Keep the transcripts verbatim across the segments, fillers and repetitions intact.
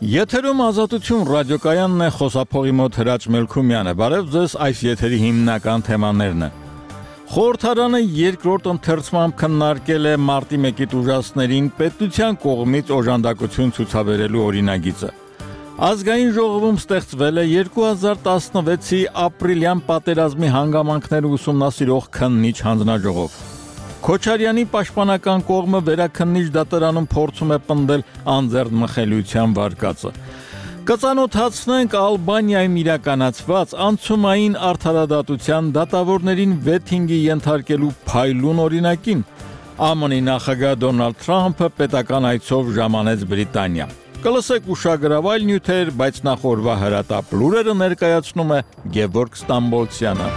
Եթերում ազատություն ռադիոկայանն է, խոսափողի մոտ Հրաչ Մելքումյանը։ Բարև ձեզ, այս եթերի հիմնական թեմաներն են։ Խորհրդարանը երկրորդ ընթերցմամբ քննարկել է մարտի մեկի տուժածներին պետության կողմից օժանդակություն ցուցաբերելու օրինագիծը։ Ազգային ժողովում ստեղծվել է երկու հազար տասնվեցի ապրիլյան պատերազմի հանգամանքները ուսումնասիրող քննիչ հանձնաժողով։ Քոչարյանի պաշտպանական կողմը վերաքննիչ դատարանում փորձում է պնդել անձեռնմխելիության վարկածը։ Կծանոթացնենք Ալբանիայում իրականացված անցումային արդարադատության դատավորներին վեթինգի ենթարկելու փայլուն օրինակին։ Է Մ Ն-ի նախագահ Դոնալդ Թրամփը պետական այցով ժամանեց Բրիտանիա։ Կլսեք ուշագրավ այլ նյութեր, բայց նախ օրվա հրատապ լուրերը ներկայացնում է Գևորգ Ստամբոլցյանը։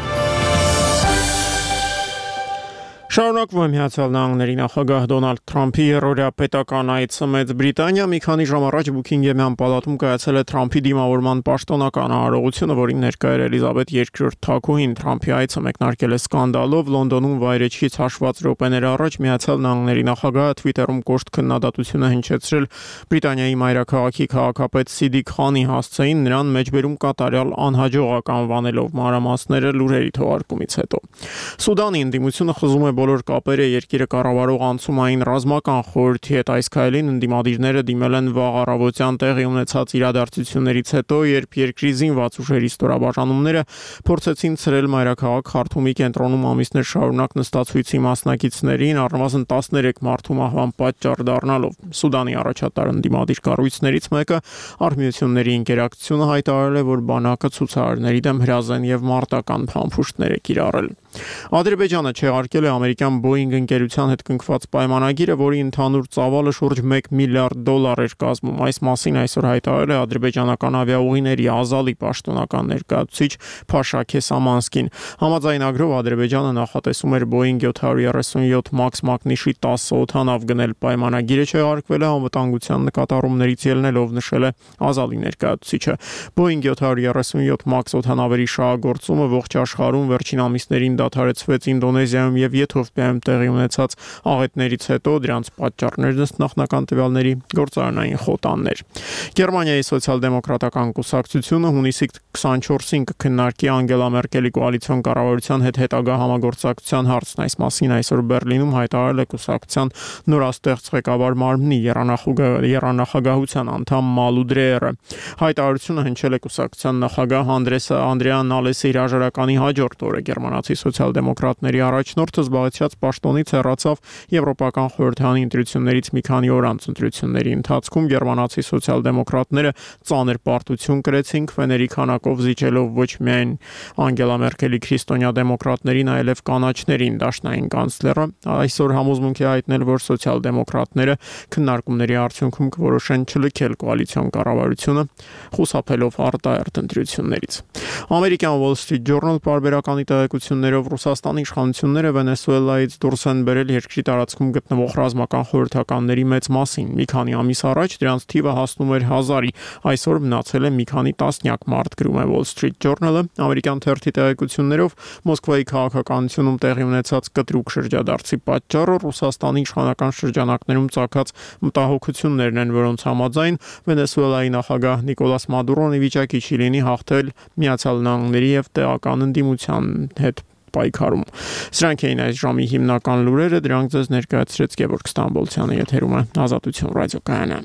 Շարունակվում է Միացյալ Նահանգների նախագահ Դոնալդ Թրամփի երրորդյա պետական այցը Մեծ Բրիտանիա։ Մի քանի ժամ առաջ Բուքինգեմյան պալատում կայացել է Թրամփի դիմավորման պաշտոնական արարողությունը, որին ներկա էր Էլիզաբեթ երկրորդ թագուհին։ Թրամփի այցը մեկնարկել է սկանդալով։ Լոնդոնում վայրեջքից հաշված րոպեներ առաջ Միացյալ Նահանգների նախագահը Twitter-ում կոշտ քննադատությունը հնչեցրել Բրիտանիայի մայրաքաղաքի քաղաքապետ Սիդիկ Խանի հասցեին, նրան մեջբերում կատարյալ անհաջողակ անվանելով։ Մանրամասները լուրերի թողարկումից հետո։ Սուդանի ընդդիմությունը խզում է բոլոր կապերը երկիրը կառավարող անցումային ռազմական խորհրդի հետ։ Այս քայլին ընդդիմադիրները դիմել են վաղ առավոտյան տեղի ունեցած իրադարձություններից հետո, երբ երկրի զինված ուժերի ստորաբաժանումները փորձեցին ցրել մայրաքաղաք Խարթումի կենտրոնում ամիսներ շարունակ նստած ցույցի մասնակիցներին, առնվազն տասներեք մարդու մահվան պատճառ դառնալով։ Սուդանի առաջատար ընդդիմադիր կառույցներից մեկը Արմիությունների ինկերակցությունը հայտարարել է, որ բանակը ցուցարարների դեմ հրազեն եւ մարտական փամփուշտներ է կիրառել։ Ադրբեջանը չեղարկել է ամերիկյան Boeing ընկերության հետ կնքված պայմանագիրը, որի ընդհանուր ծավալը շուրջ մեկ միլիարդ դոլար էր կազմում։ Այս մասին այսօր հայտարարել է ադրբեջանական ավիաուղիների Ազալի պաշտոնական ներկայացուցիչ Փաշա Քեսամանսկին։ Համաձայնագրով Ադրբեջանը նախատեսում էր Boeing յոթ երեսունյոթ Max մակնիշի տասը օդանավ գնել։ Պայմանագիրը չեղարկվել է անվտանգության նկատառումներից ելնելով, նշել է Ազալի ներկայացուցիչը։ Boeing յոթ երեսունյոթ Max օդանավերի շահագործումը ողջ աշխարհում վերջին ամիսներին դադարեցվեց Ինդոնեզիայում եւ Եթովպիայում տեղի ունեցած աղետներից հետո, դրանց պատճառներն ըստ նախնական տվյալների գործարանային խոտաններ։ Գերմանիայի սոցիալ-դեմոկրատական կուսակցությունը հունիսի քսանչորսին կքննարկի Անգելա Մերկելի կոալիցիոն կառավարության հետ հետագա համագործակցության հարցն։ Այս մասին այսօր Բերլինում հայտարարել է կուսակցության նորաստեղծ ղեկավար Մարմնի երանախագահության անդամ Մալու Դրեերը։ Հայտարարությունը հնչել է կուսակցության նախագահ Անդրեսը Անդրեան Նալեսի հրաժարականի հաջորդ օրը։ Գերմանացի սոցիալ-դեմոկրատների առաջնորդը զբաղեցրած պաշտոնից հեռացավ Եվրոպական խորհրդանի ընտրություններից մի քանի օր անց։ Ընտրությունների ընթացքում գերմանացի սոցիալ-դեմոկրատները ծանր պարտություն կրեցին, քվեների քանակով զիջելով ոչ միայն Անգելա Մերկելի քրիստոնյա դեմոկրատներին, այլև կանաչներին։ Դաշնային կանցլերը այսօր համոզմունք է հայտնել, որ սոցիալ-դեմոկրատները քննարկումների արդյունքում կորոշեն չլքել կոալիցիոն կառավարությունը, խուսափելով արտահերթ ընտրություններից։ Ամերիկյան Wall Street Journal պարբերականի տեղեկություններով Ռուսաստանի իշխանությունները Վենեսուելայից դուրս են բերել երկրի տարածքում գտնվող ռազմական խորհրդականների մեծ մասին։ Մի քանի ամիս առաջ դրանց թիվը հասնում էր հազարի, այսօր մնացել է մի քանի տասնյակ մարդ, գրում է Wall Street Journal-ը։ Ամերիկյան թերթի տեղեկություններով Մոսկվայի քաղաքականությունում տեղի ունեցած կտրուկ շրջադարձի պատճառը Ռուսաստանի իշխանական շրջանակներում ծագած մտահոգություններն են, որոնց համաձայն Վենեսուելայի նախագահ Նիկոլաս Մադուրոն ի վիճակի չի լինի հաղթել Միացյալ Նահանգների եւ տեղական ընդդիմության հետ պայքարում։ Սրանք էին այս ժամի հիմնական լուրերը, դրանք ձեզ ներկայացրեց Գևորգ Ստամբոլցյանը, եթերում է Ազատություն ռադիոկայանը։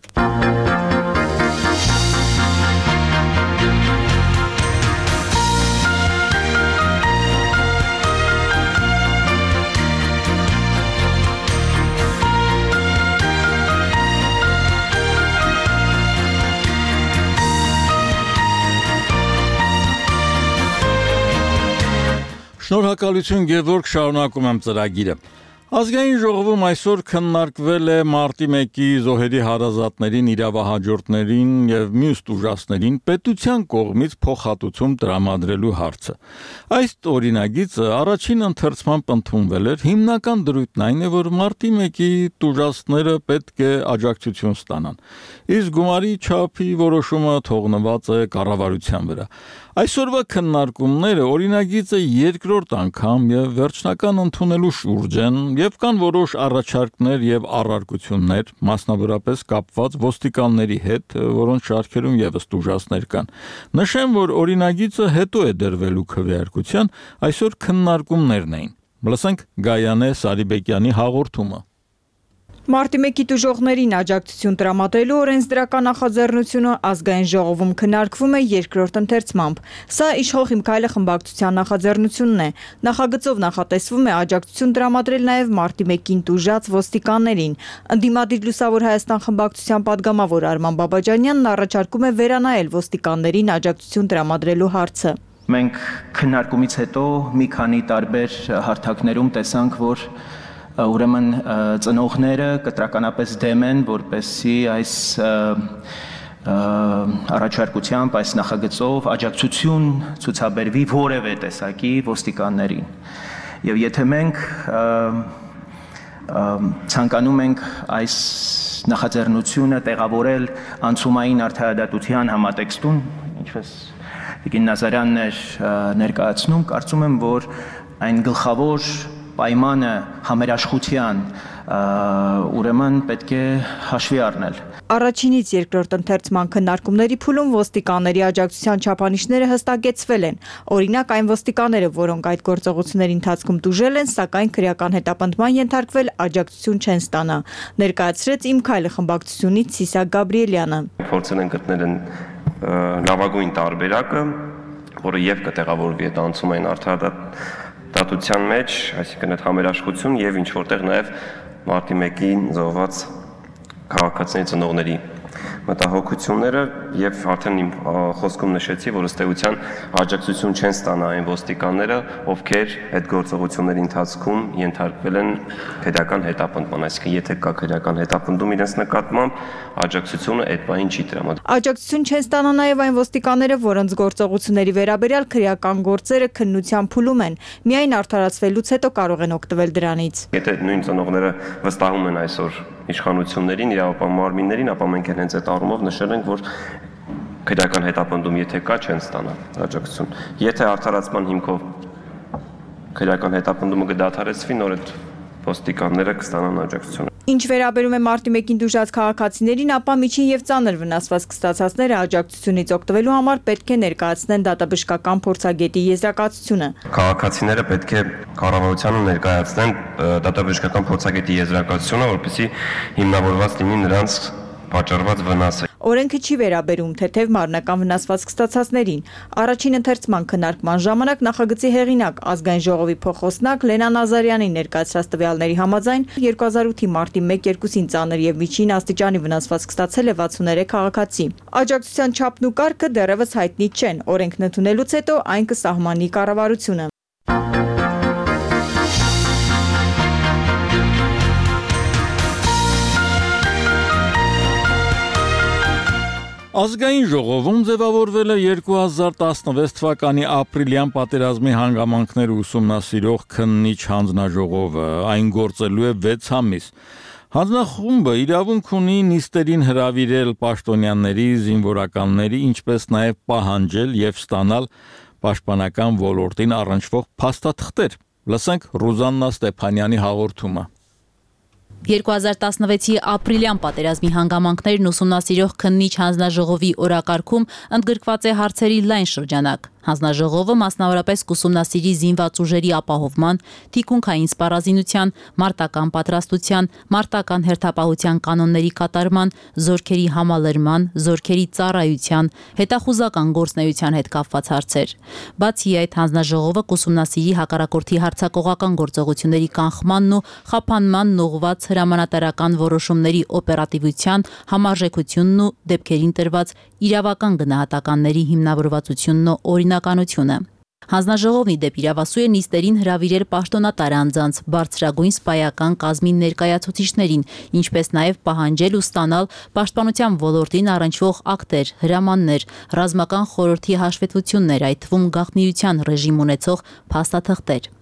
Շնորհակալություն Գևորգ, շարունակում եմ ծրագիրը։ Ազգային ժողովում այսօր քննարկվել է մարտի մեկի զոհերի հարազատներին, իրավահաջորդներին եւ մյուս տուժածներին պետության կողմից փոխհատուցում տրամադրելու հարցը։ Այս օրինագիծը առաջին ընթերցմամբ ընդունվել էր, հիմնական դրույթն այն է, որ մարտի մեկի տուժածները պետք է աջակցություն ստանան։ Իսկ գումարի չափի որոշումը թողնված է կառավարության վրա։ Այսօրվա քննարկումները օրինագիծը երկրորդ անգամ եւ վերջնական ընդունելու շուրջ են եւ կան որոշ առաջարկներ եւ առարկություններ, մասնավորապես կապված ոստիկանների հետ, որոնց շարքերում եւս տուժածներ կան։ Նշեմ, որ օրինագիծը հետո է դրվելու քվեարկության, այսօր քննարկումներն էին։ Լսենք Գայանե Սարիբեկյանի հաղորդումը։ Մարտի մեկի տուժողներին աջակցություն տրամադրելու օրենսդրական նախաձեռնությունը ազգային ժողովում քննարկվում է երկրորդ ընթերցմամբ։ Սա իշխող Հիմքայլը խմբակցության նախաձեռնությունն է։ Նախագծով նախատեսվում է աջակցություն տրամադրել նաև մարտի մեկին տուժած ոստիկաններին։ Ընդդիմադիր Լուսավոր Հայաստան խմբակցության падգամավոր Արման Բաբաջանյանն առաջարկում է վերանայել ոստիկաններին աջակցություն տրամադրելու հարցը։ Մենք քննարկումից հետո մի քանի տարբեր հարթակներում տեսանք, որ ուրեմն ծնողները կտրականապես դեմ են, որպեսզի այս առաջարկությամբ, այս նախագծով աջակցություն ցուցաբերվի որևէ տեսակի ոստիկաններին։ Եվ եթե մենք ցանկանում ենք այս նախաձեռնությունը տեղավորել անցումային արդարադատության համատեքստում, ինչպես Տիկին Նազարյանն էր ներկայացնում, կարծում եմ, որ այն գլխավոր պայմանը համերաշխության ուրեմն պետք է հաշվի առնել։ Առաջինից երկրորդ ընթերցման քննարկումների փուլում ոստիկանների աջակցության չափանիշները հստակեցվել են։ Օրինակ այն ոստիկանները, որոնք այդ գործողությունների ընթացքում տուժել են, սակայն քրեական հետապնդման ենթարկվել, աջակցություն չեն ստանա։ Ներկայացրեց Իմ Քայլը խմբակցությունից Սիսակ Գաբրիելյանը։ Փորձել են գտնել լավագույն տարբերակը, որը եւ կտեղավորվի այդ անցումային արդարադատության մեջ, այսինքն այդ համերաշխություն եւ ինչ որտեղ նաեւ մարտի մեկին զոհված քաղաքացիների ծնողների մտահոգությունները եւ արդեն իմ խոսքում նշեցի, որ ըստ էության աջակցություն չեն ստանա այն ոստիկանները, ովքեր այդ գործողությունների ընթացքում ենթարկվել են քրեական հետապնդման, այսինքն եթե կա քրեական հետապնդում իրենց նկատմամբ, աջակցությունը այդ բանին չի տրամադրվում։ Աջակցություն չեն ստանա նաեւ այն ոստիկանները, որոնց գործողությունների վերաբերյալ քրեական գործերը քննության փուլում են, միայն արդարացվելուց հետո կարող են օգտվել դրանից։ Եթե նույն ծնողները վստահում են այսօր իշխանություններին, իրավապահ մարմիններին, ապա մենք հենց այդ առումով նշել ենք, որ քրեական հետապնդում եթե կա, չեն ստանա աջակցություն։ Եթե արդարացման հիմքով քրեական հետապնդումը կդադարեցվի, նոր այդ ոստիկանները կստանան աջակցություն։ Ինչ վերաբերում է մարտի մեկին տուժած քաղաքացիներին, ապա միջին եւ ծանր վնասված կստացածները աջակցությունից օգտվելու համար պետք է ներկայացնեն դատաբժշկական փորձագետի եզրակացությունը։ Քաղաքացիները պետք է կառավարությանը ներկայացնեն դատաբժշկական փորձագետի եզրակացությունը, որպեսզի հիմնավորված լինի նրանց պատճառված վնասը։ Օրենքը չի վերաբերում թեթև մարմնական վնասվածք ստացածներին։ Առաջին ընթերցման քննարկման ժամանակ նախագծի հեղինակ ազգային ժողովի փոխոսնակ Լենա Նազարյանի ներկայացրած տվյալների համաձայն երկու հազար ութի մարտի մեկին ծանր եւ միջին աստիճանի վնասվածք ստացել է վաթսուններեք քաղաքացի։ Աջակցության չափն ու կարգը դեռևս հայտնի չեն։ Օրենքն ընդունելուց հետո այն կսահմանի կառավարությունը։ Ազգային ժողովում ձևավորվել է երկու հազար տասնվեց թվականի ապրիլյան պատերազմի հանգամանքները ուսումնասիրող քննիչ հանձնաժողովը, այն գործելու է վեց ամիս։ Հանձնախումբը իրավունք ունի նիստերին հրավիրել պաշտոնյաների, զինվորականների, ինչպես նաև պահանջել եւ ստանալ պաշտպանական ոլորտին առնչվող փաստաթղթեր։ Լսենք Ռուզաննա Ստեփանյանի հաղորդումը։ երկու հազար տասնվեցի ապրիլյան պատերազմի հանգամանքներն ուսումնասիրող քննիչ հանձնաժողովի օրակարգում ընդգրկված է հարցերի լայն շրջանակ։ Հանձնաժողովը մասնավորապես կուսումնասիրի զինված ուժերի ապահովման, թիկունքային սպառազինության, մարտական պատրաստության, մարտական հերթապահության կանոնների կատարման, զորքերի համալրման, զորքերի ծառայության, հետախուզական գործունեության հետ կապված հարցեր։ Բացի այդ, հանձնաժողովը կուսումնասիրի հակառակորդի հարձակողական գործողությունների կանխմանն ու խափանմանն ուղղված հրամանատարական որոշումների օպերատիվության, համարժեքությունն ու դեպքերին տրված իրավական գնահատականների հիմնավորվածությունն ու օրինականությունը։ Հանձնաժողովի դեպ իրավասու է նիստերին հրավիրել պաշտոնատար անձանց, բարձրագույն սպայական կազմի ներկայացուցիչներին, ինչպես նաև պահանջել ու ստանալ պաշտպանության ոլորտին առնչվող ակտեր, հրամաններ, ռազմական խորհրդի հաշվետվություններ, այդ թվում գաղտնիության ռեժիմ ունեցող փաստաթղթեր։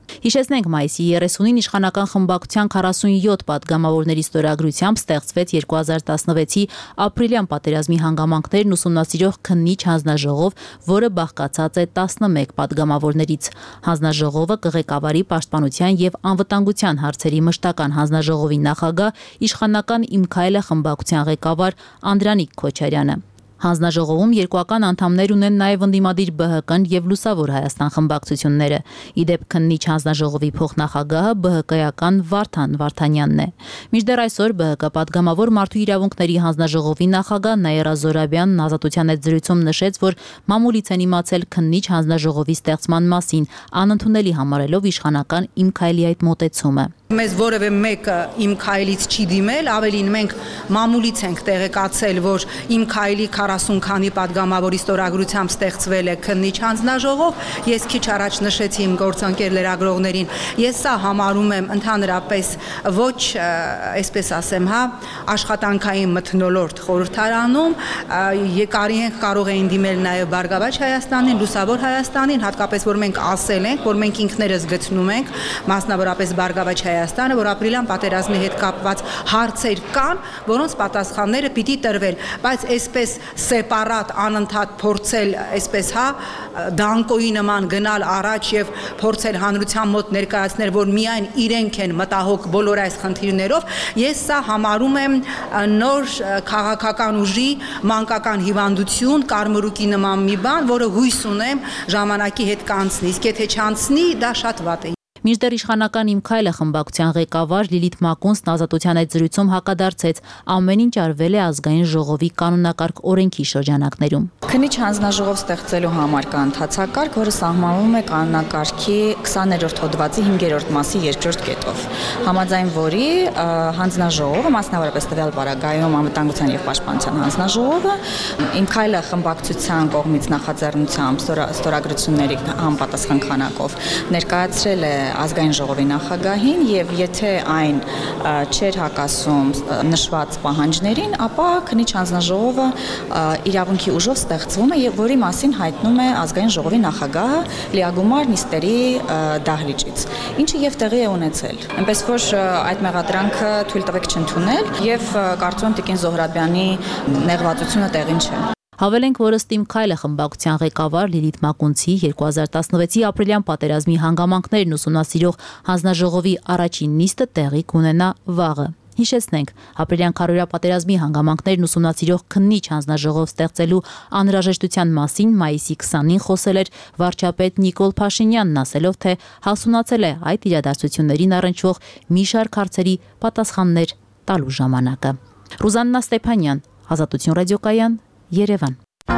Հիշեցնենք, մայիսի երեսունին իշխանական խմբակցության քառասունյոթ պատգամավորների ստորագրությամբ ստեղծվեց երկու հազար տասնվեցի ապրիլյան պատերազմի հանգամանքներն ուսումնասիրող քննիչ հանձնաժողով, որը բաղկացած է տասնմեկ պատգամավորներից։ Հանձնաժողովը կղեկավարի պաշտպանության եւ անվտանգության հարցերի մշտական հանձնաժողովի նախագահ իշխանական Իմ Քայլը խմբակցության ղեկավար Անդրանիկ Քոչարյանը։ Հանձնաժողովում երկուական անդամներ ունեն նաև ընդդիմադիր Բ Հ Կ-ն եւ Լուսավոր Հայաստան խմբակցությունները։ Իդեպ քննիչ հանձնաժողովի փոխնախագահը Բ Հ Կ-ական Վարդան Վարդանյանն է։ Մինչդեռ այսօր Բ Հ Կ պատգամավոր Մարդու իրավունքների հանձնաժողովի նախագահ Նաիրա Զորաբյանն Ազատության հետ զրույցում նշեց, որ մամուլից են իմացել քննիչ հանձնաժողովի ստեղծման մասին, անընդունելի համարելով իշխանական Իմ Քայլի այդ մոտեցումը։ Մեզ որևէ մեկը Իմ Քայլից չի դիմել, ավելին մենք մամուլից ենք տեղեկացել, որ Իմ Քայլի քառասուն քանի պատգամավորի ստորագրությամբ ստեղծվել է քննիչ հանձնաժողով։ Ես քիչ առաջ նշեցի իմ գործընկեր լրագրողներին, ես սա համարում եմ ընդհանրապես ոչ, այսպես ասեմ, հա, աշխատանքային մթնոլորտ խորհրդարանում, եկարի ենք կարող էին դիմել նաև Բարգավաճ Հայաստանին, Լուսավոր Հայաստանին, հատկապես որ մենք ասել ենք, որ մենք ինքներս գտնում ենք, մասնավորապես Բարգավաճ Հայաստանը, որ ապրիլյան պատերազմի հետ կապված հարցեր կան, որոնց պատասխանները պիտի տրվել, բայց այսպես սեպարատ անընդհատ փորձել, այսպես հա, դանկոյի նման գնալ առաջ եւ փորձել հանրության մոտ ներկայացնել, որ միայն իրենք են մտահոգ բոլոր այս խնդիրներով, ես սա համարում եմ նոր քաղաքական ուժի մանկական հիվանդություն, կարմրուկի նման մի բան, որը հույս ունեմ ժամանակի հետ կանցնի, իսկ եթե չանցնի, դա շատ վատ է։ Մինչդեռ իշխանական Իմ Քայլը խմբակցության ղեկավար Լիլիթ Մակունցն Ազատության այդ զրույցում հակադարձեց, ամեն ինչ արվել է ազգային ժողովի կանոնակարգ օրենքի շրջանակներում։ Քննիչ հանձնաժողով ստեղծելու համար կա ընթացակարգ, որը սահմանվում է կանոնակարգի քսաներորդ հոդվածի հինգերորդ մասի երկրորդ կետով, համաձայն որի հանձնաժողովը, մասնավորապես տվյալ պարագայում անվտանգության եւ պաշտպանության հանձնաժողովը, Իմ Քայլը խմբակցության կողմից նախաձեռնությամբ ստորագրությունների համապատասխան քանակով ներկայացրել է ազգային ժողովի նախագահին եւ եթե այն չէր հակասում նշված պահանջներին, ապա քննիչ հանձնաժողովը իրավունքի ուժով ստեղծվում է եւ որի մասին հայտնում է ազգային ժողովի նախագահը լիագումար նիստերի դահլիճից, ինչը եւ տեղի է ունեցել։ Այնպես որ այդ մեղադրանքը թույլ տվեք չընդունել եւ կարծում եմ Տիկին Զոհրաբյանի նեղվածությունը տեղին չէ։ Հավելենք, որ ըստ Իմ Քայլը խմբակցության ղեկավար Լիլիթ Մակունցի երկու հազար տասնվեցի ապրիլյան պատերազմի հանգամանքներն ուսումնասիրող հանձնաժողովի առաջին նիստը տեղի կունենա վաղը։ Հիշեցնենք, ապրիլյան քառորյա պատերազմի հանգամանքներն ուսումնասիրող քննիչ հանձնաժողով ստեղծելու անհրաժեշտության մասին մայիսի քսանին խոսել էր վարչապետ Նիկոլ Փաշինյանն, ասելով, թե հասունացել է այդ իրադարձություններին առնչվող մի շարք հարցերի պատասխաններ տալու ժամանակը։ Ռուզաննա Ստեփանյան, Ազատություն ռադիոկայան, Երևան։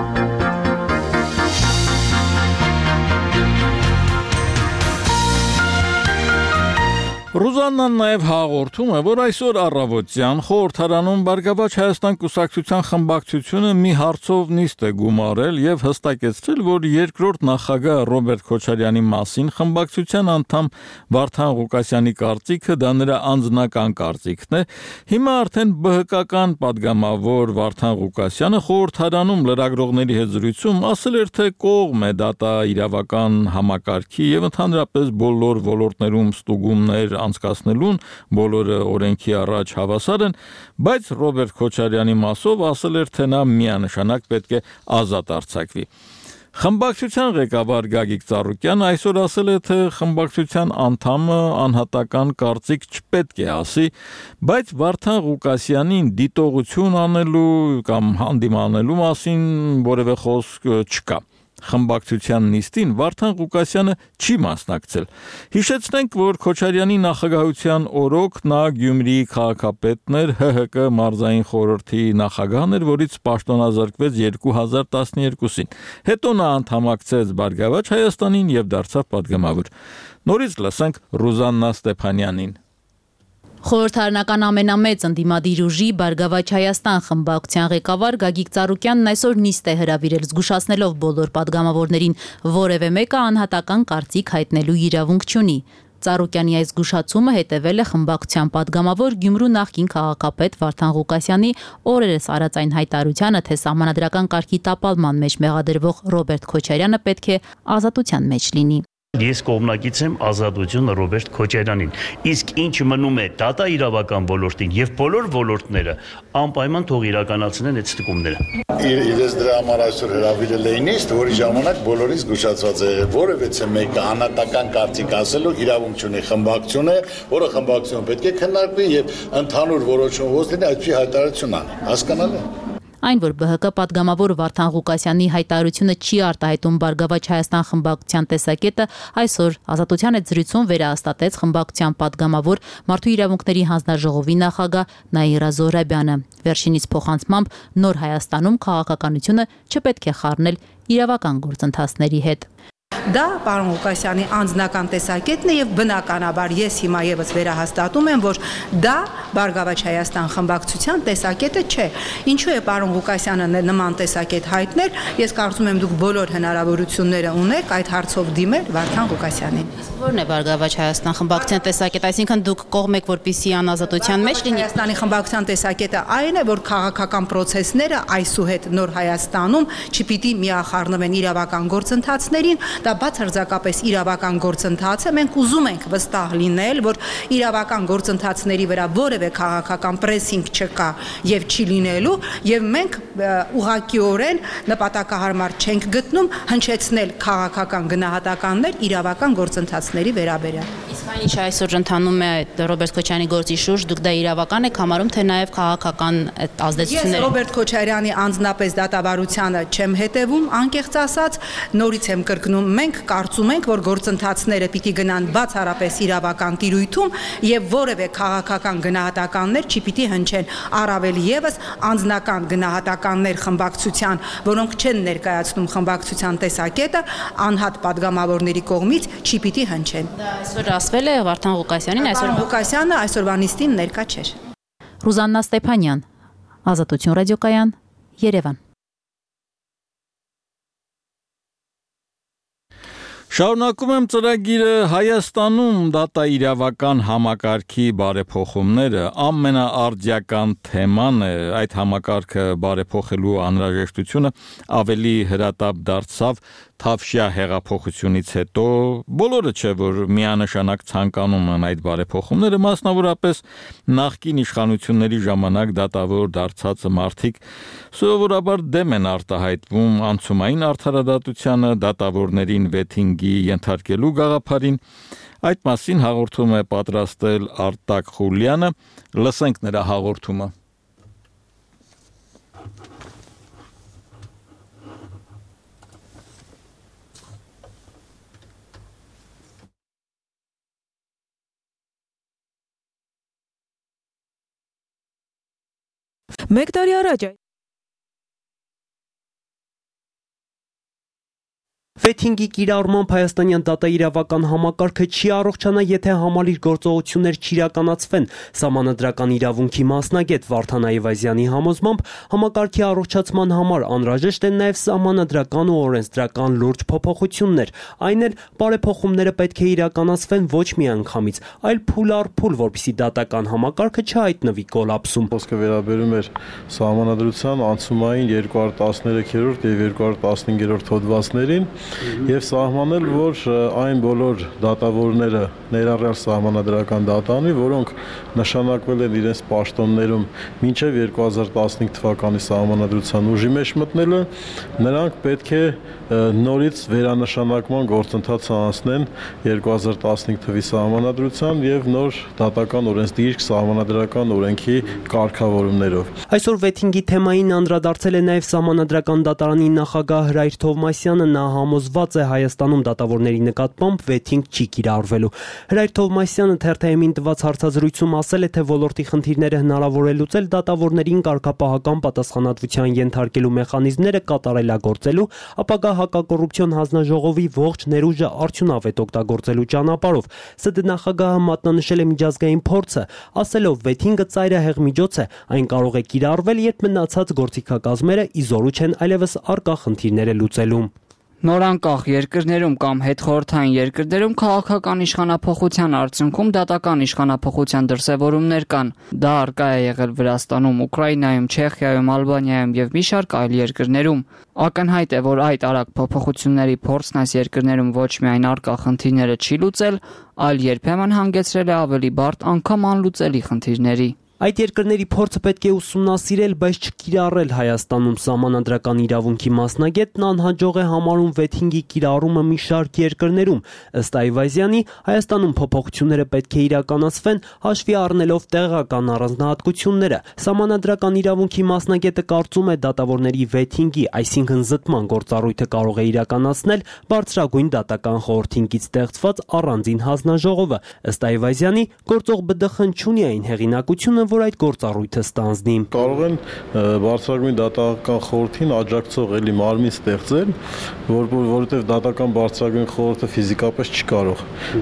Ռուզաննան նաև հաղորդում է, որ այսօր առավոտյան խորհրդարանում Բարգավաճ Հայաստան կուսակցության խմբակցությունը մի հարցով նիստ է գումարել եւ հստակեցրել, որ երկրորդ նախագահ Ռոբերտ Քոչարյանի մասին խմբակցության անդամ Վարդան Ղուկասյանի կարծիքը դա նրա անձնական կարծիքն է։ Հիմա արդեն Բ Հ Կ-ական падգամավոր Վարդան Ղուկասյանը խորհրդարանում լրագրողների հետ զրույցում ասել էր, թե կողմ է դատա իրավական համակարգի եւ ընդհանրապես բոլոր ոլորտներում ստուգումներ անցկացնելուն, բոլորը օրենքի առաջ հավասար են, բայց Ռոբերտ Քոչարյանի մասով ասել էր, թե նա միանշանակ պետք է ազատ արձակվի։ Խմբակցության ղեկավար Գագիկ Ծառուկյանը այսօր ասել է, թե խմբակցության անդամը անհատական կարծիք չպետք է ասի, բայց Վարդան Ղուկասյանին դիտողություն անելու կամ հանդիմանելու մասին որևէ խոսք չկա։ Խմբակցության նիստին Վարդան Ղուկասյանը չի մասնակցել։ Հիշեցնենք, որ Քոչարյանի նախագահության օրոք նա Գյումրիի քաղաքապետն էր, Հ Հ Կ մարզային խորհրդի նախագահն էր, որից պաշտոնազրկվեց երկու հազար տասներկուսին։ Հետո նա անդամակցեց Բարգավաճ Հայաստանին եւ դարձավ падգամավոր։ Նորից լսենք Ռուզաննա Ստեփանյանին։ Խորհրդարանական ամենամեծ ընդդիմադիր ուժի Բարգավաճ Հայաստան խմբակցության ղեկավար Գագիկ Ծառուկյանն այսօր նիստ է հրավիրել, զգուշացնելով բոլոր падգամավորներին, որևէ մեկը անհատական կարծիք հայտնելու իրավունք չունի։ Ծառուկյանի այս զգուշացումը հետևել է խմբակցության падգամավոր Գյումրու նախկին քաղաքապետ Վարդան Ղուկասյանի օրերս արած այն հայտարարությանը, թե սահմանադրական կարգի տապալման մեջ մեղադրվող Ռոբերտ Քոչարյանը պետք է ազատության մեջ լինի։ Ես կողմնակից եմ Ազատություն Ռոբերտ Քոչարյանին։ Իսկ ինչ մնում է դատա իրավական ոլորտին եւ բոլոր ոլորտները անպայման թող իրականացնեն այդ ստուգումները։ Իրենց դրա համար այսօր հրավիրել էին իսկ, որի ժամանակ բոլորից զգուշացված է, որևէ մեկը անհատական կարծիք ասելու իրավունք ունի, խմբակցություն է, որը խմբակցությունը պետք է քննարկվի եւ ընդհանուր որոշում ոստնի այդպիսի հայտարարություն անի։ Հասկանալի է։ Այն, որ Բ Հ Կ պատգամավոր Վարդան Ղուկասյանի հայտարարությունը չի արտահայտում Բարգավաճ Հայաստան խմբակցության տեսակետը, այսօր Ազատության այդ զրույցում վերահաստատեց խմբակցության պատգամավոր Մարդու իրավունքների հանձնաժողովի նախագահ Նաիրա Զոհրաբյանը։ Վերջինիս փոխանցմամբ նոր Հայաստանում քաղաքականությունը չպետք է խառնել իրավական գործընթացների հետ։ Դա պարոն Ղուկասյանի անձնական տեսակետն է եւ բնականաբար ես հիմա եւս վերահաստատում եմ, որ դա Բարգավաճ Հայաստան խմբակցության տեսակետը չէ։ Ինչու է պարոն Ղուկասյանը նման տեսակետ հայտնել, ես կարծում եմ դուք բոլոր հնարավորությունները ունեք այդ հարցով դիմել Վարդան Ղուկասյանին։ Ո՞րն է Բարգավաճ Հայաստան խմբակցության տեսակետը, այսինքն դուք կողմ եք, որպեսզի անազատության մեջ լինի։ Հայաստանի խմբակցության տեսակետը այն է, որ քաղաքական process-ները այսուհետ նոր Հայաստանում չպիտի միախառնվեն իրավական գործընթացներին, դա բացարձակապես իրավական գործընթաց է, մենք ուզում ենք վստահ լինել, որ իրավական գործընթացների վրա որևէ քաղաքական պրեսինգ չկա եւ չի լինելու, եւ մենք ուղղակիորեն նպատակահարմար չենք գտնում հնչեցնել քաղաքական գնահատականներ իրավական գործընթացների վերաբերյալ։ Իսկ այն ինչ այսօր ընթանում է Ռոբերտ Քոչարյանի գործի շուրջ, դուք դա իրավական եք համարում, թե նաեւ քաղաքական ազդեցություններ։ Ես Ռոբերտ Քոչարյանի անձնապես դատավարությանը չեմ հետևում, անկեղծ ասած, նորից եմ կրկնում, մենք կարծում ենք, որ գործընթացները պիտի գնան բացառապես իրավական տիրույթում եւ որևէ քաղաքական գնահատականներ չպիտի հնչեն, առավել եւս անձնական գնահատականներ խմբակցության, որոնք չեն ներկայացնում խմբակցության տեսակետը, անհատ падգամավորների կողմից չպիտի հնչեն։ Դա այսօր ասվել է Վարդան Ղուկասյանին, այսօր Ղուկասյանը այսօրվա նիստին ներկա չէր։ Ռուզաննա Ստեփանյան, Ազատություն ռադիոկայան, Երևան։ Շարունակում եմ ծրագիրը Հայաստանում դատա իրավական համակարգի բարեփոխումները ամենաարդյական թեման է, այդ համակարգը բարեփոխելու անհրաժեշտությունը ավելի հրատապ դարձավ Թավշյա հեղափոխությունից հետո, բոլորը չէ, որ միանշանակ ցանկանում են այդ բարեփոխումները, մասնավորապես նախկին իշխանությունների ժամանակ դատավոր դարձած մարդիկ սովորաբար դեմ են արտահայտվում անցումային արդարադատությանը, դատավորներին վեթինգի ենթարկելու գաղափարին։ Այդ մասին հաղորդում է պատրաստել Արտակ Խուլյանը, լսենք նրա հաղորդումը։ Մեկ տարի առաջ Վեթինգի կիրառմամբ հայաստանյան դատաիրավական համակարգը չի առողջանա, եթե համալիր գործողություններ չիրականացվեն։ Սահմանադրական իրավունքի մասնագետ Վարդան Այվազյանի համոզմամբ համակարգի առողջացման համար անհրաժեշտ են նաև սահմանադրական ու օրենսդրական լուրջ փոփոխություններ։ Այն էլ բարեփոխումները պետք է իրականացվեն ոչ միանգամից, այլ փուլ առ փուլ, որպեսզի դատական համակարգը չհայտնվի կոլապսում։ Խոսքը վերաբերում էր սահմանադրության անցումային երկու հազար տասներեքերորդ եւ երկու հազար տասնհինգերորդ հոդվածներին եւ սահմանել, որ այն բոլոր դատավորները ներառյալ սահմանադրական դատանի, որոնք նշանակվել են իրենց պաշտոններում մինչեւ երկու հազար տասնհինգ թվականի սահմանադրության ուժի մեջ մտնելը, նրանք պետք է նորից վերանշանակման գործընթաց անցնեն երկու հազար տասնհինգ թվականի սահմանադրության եւ նոր դատական օրենսդիրք սահմանադրական օրենքի կարգավորումներով։ Այսօր վեթինգի թեմային անդրադարձել է նաև սահմանադրական դատարանի նախագահ Հրայր Թովմասյանը, նա համոզված է Հայաստանում դատավորների նկատմամբ վեթինգ չի կիրառվելու։ Հրայր Թովմասյանը թերթ-ին տված հարցազրույցում ասել է, թե ոլորտի խնդիրները հնարավոր է լուծել դատավորներին կարգապահական պատասխանատվության ենթարկելու մեխանիզմները կատարելագործելու, ապա հակակոռուպցիոն հանձնաժողովի ողջ ներուժը արդյունավետ օգտագործելու ճանապարհով։ ՍԴ նախագահը մատնանշել է միջազգային փորձը, ասելով վեթինգը ծայրահեղ միջոց է, այն կարող է կիրառվել, երբ մնացած գործիքակազմերը ի զորու չեն այլևս առկա խնդիրները լուծելու։ Նորանկախ երկրներում կամ հետխորհրդային երկրներում քաղաքական իշխանափոխության արդյունքում դատական իշխանափոխության դրսևորումներ կան։ Դա առկա է եղել Վրաստանում, Ուկրաինայում, Չեխիայում, Ալբանիայում եւ մի շարք այլ երկրներում։ Ակնհայտ է, որ այդ արագ փոփոխությունների փորձն այս երկրներում ոչ միայն առկա խնդիրները չի լուծել, այլ երբեմն հանգեցրել է ավելի բարդ, անգամ անլուծելի խնդիրների։ Այդ երկրների փորձը պետք է ուսումնասիրել, բայց չկիրառել Հայաստանում սահմանադրական իրավունքի մասնագետն անհաջող է համարում վեթինգի կիրառումը մի շարք երկրներում։ Ըստ Այվազյանի, Հայաստանում փոփոխությունները պետք է իրականացվեն հաշվի առնելով տեղական առանձնահատկությունները։ Սահմանադրական իրավունքի մասնագետը կարծում է դատավորների վեթինգի, այսինքն զտման գործառույթը կարող է իրականացնել բարձրագույն դատական խորհրդինքից ստեղծված առանձին հանձնաժողովը։ Ըստ Այվազյանի, գործող ԲԴԽ-ն չունի այն հեղինակությունը, որ այդ գործառույթը ստանձնի։ Կարող են բարձրագույն դատական խորհրդին աջակցող էլի մարմին ստեղծել, որ որովհետև դատական բարձրագույն խորհուրդը ֆիզիկապես չի կարող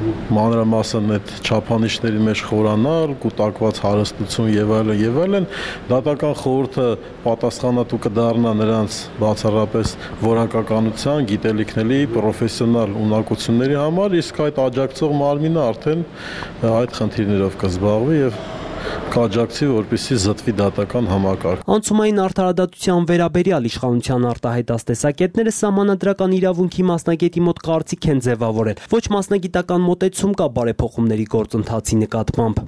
մանրամասն այդ չափանիշների մեջ խորանալ, կուտակված հարստություն եւ այլն եւ այլն, դատական խորհուրդը պատասխանատու կդառնա նրանց բացառապես որակականության, գիտելիքների, պրոֆեսիոնալ ունակությունների համար, իսկ այդ աջակցող մարմինը արդեն այդ խնդիրներով կզբաղվի եւ կաջակցի, որպեսզի զտվի դատական համակարգ։ Անցումային արդարադատության վերաբերյալ իշխանության արտահայտած տեսակետները սահմանադրական իրավունքի մասնագետի մոտ կարծիք են ձևավորել։ Ոչ մասնագիտական մոտեցում կա բարեփոխումների գործընթացի նկատմամբ։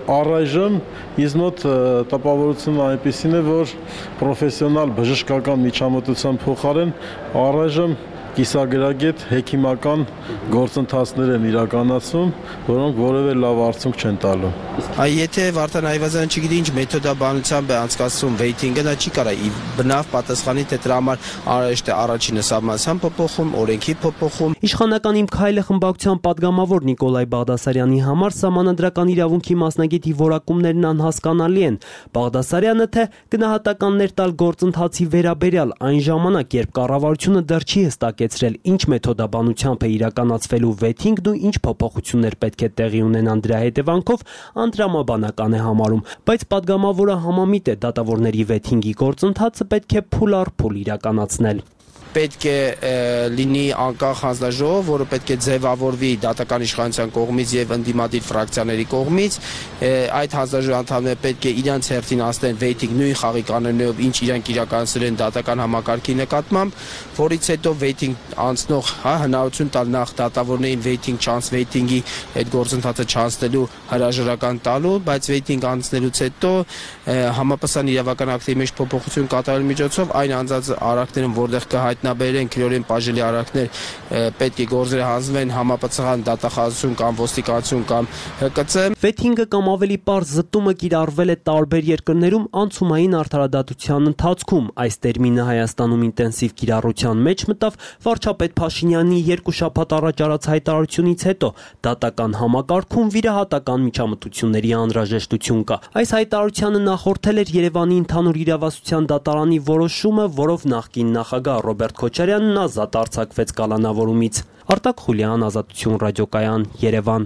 Առայժմ ինձ մոտ տպավորությունն այնպեսին է, որ պրոֆեսիոնալ բժշկական միջամտության փոխարեն առայժմ կիսագրագետ հեքիմական գործընթացներ են իրականացում, որոնք որևէ լավ արդյունք չեն տալու։ Այ եթե Վարդան Այվազյանը չգիտի ինչ մեթոդաբանությամբ է անցկացվում վեյթինգը, նա չի կարող ի բնավ պատասխանի, թե դրա համար անհրաժեշտ է առաջինը սահմանության փոփոխում, օրենքի փոփոխում։ Իշխանական իմ քայլը խմբակցության падգամավոր Նիկոլայ Բաղդասարյանի համար սահմանադրական իրավունքի մասնագետի որակումներն անհասկանալի են։ Բաղդասարյանը թե գնահատականներ տալ գործընթացի վերաբերյալ այն ժամանակ, երբ կառավարությունը դեռ չի հստակեցրել ինչ մեթոդաբանությամբ է իրականացվելու վեթինգն ու ինչ փոփոխություններ պետք է տեղի ունենան դրա հետևանքով, անդրամաբանական է համարում, բայց падգամավորը համամիտ է դատավորների վեթինգի գործընթացը պետք է փուլ առ փուլ իրականացնել։ Պետք է լինի անկախ հանձնաժողով, որը պետք է ձևավորվի դատական իշխանության կողմից եւ ընդդիմադիր ֆրակցիաների կողմից։ Այդ հանձնաժողովի անդամները պետք է իրենց հերթին անցնեն վեյթինգ նույն խաղի կանոններով, ինչ իրանք իրականացրել են դատական համակարգի նկատմամբ, որից հետո վեյթինգ անցնող, հա, հնարավորություն տալ նախ դատավորներին վեյթինգ չանց վեյթինգի այդ գործընթացը չանցնելու հրաժարական տալու, բայց վեյթինգ անցնելուց հետո համապատասխան իրավական ակտի մեջ փոփոխություն կատարելու միջոցով այն անձանց արարքներում, որտեղ կհայտնաբերեն քրեորեն բաժելի արարքներ, պետք է գործերը հանձնվեն համապատասխան դատախազություն կամ ոստիկանություն կամ Հ Կ Ց։ Վեթինգը կամ ավելի պարզ զտումը կիրառվել է տարբեր երկրներում անցումային արդարադատության ընթացքում։ Այս տերմինը Հայաստանում ինտենսիվ կիրառության մեջ մտավ վարչապետ Փաշինյանի երկու շաբաթ առաջ արած հայտարարությունից հետո։ Դատական համակարգում վիրահատական միջամտությունների անհրաժեշտություն կա։ Այս հայտարարությանը նախորդել էր Երևանի ընդհանուր իրավասության դատարանի որոշումը, որով նախկին նախագահ Ռոբերտ Քոչարյանն ազատ արձակվեց կալանավորումից։ Արտակ Խուլյան, Ազատություն ռադիոկայան, Երևան։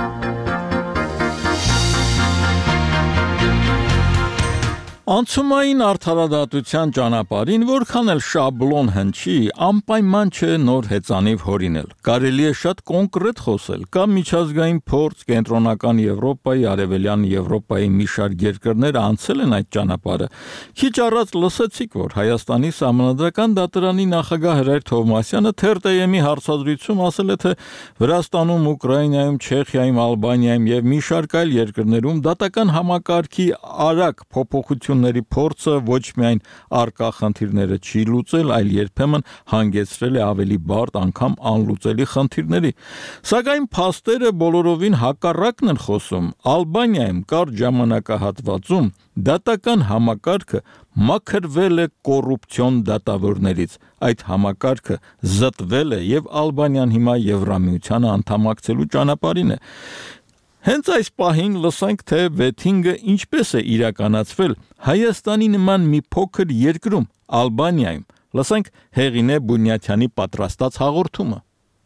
Անցումային արդարադատության ճանապարհին որքան էլ շաբլոն հնչի, անպայման չէ նոր հեծանիվ հորինել։ Կարելի է շատ կոնկրետ խոսել, կամ միջազգային փորձ կենտրոնական Եվրոպայի, արևելյան Եվրոպայի մի շարք երկրներ անցել են այդ ճանապարհը։ Քիչ առաջ լսեցիք, որ Հայաստանի Սահմանադրական դատարանի նախագահ Հրայր Թովմասյանը թերթ-ի հարցազրույցում ասել է, թե Վրաստանում, Ուկրաինայում, Չեխիայում, Ալբանիայում եւ մի շարք այլ երկրներում դատական համակարգի արագ փոփոխություն փորձը ոչ միայն արկա խնդիրները չի լուծել, այլ երբեմն հանգեցրել է ավելի բարդ, անգամ անլուծելի խնդիրների։ Սակայն փաստերը բոլորովին հակառակն են խոսում։ Ալբանիայում կարճ ժամանակահատվածում դատական համակարգը մաքրվել է կոռուպցիոն դատավորներից։ Այդ համակարգը զտվել է եւ Ալբանիան հիմա Եվրամիությանը անդամակցելու ճանապարհին է։ Հենց այս պահին լսենք, թե վեթինգը ինչպես է իրականացվել Հայաստանի նման մի փոքր երկրում, Ալբանիայում։ Լսենք Հեղինե Բունյաթյանի պատրաստած հաղորդումը։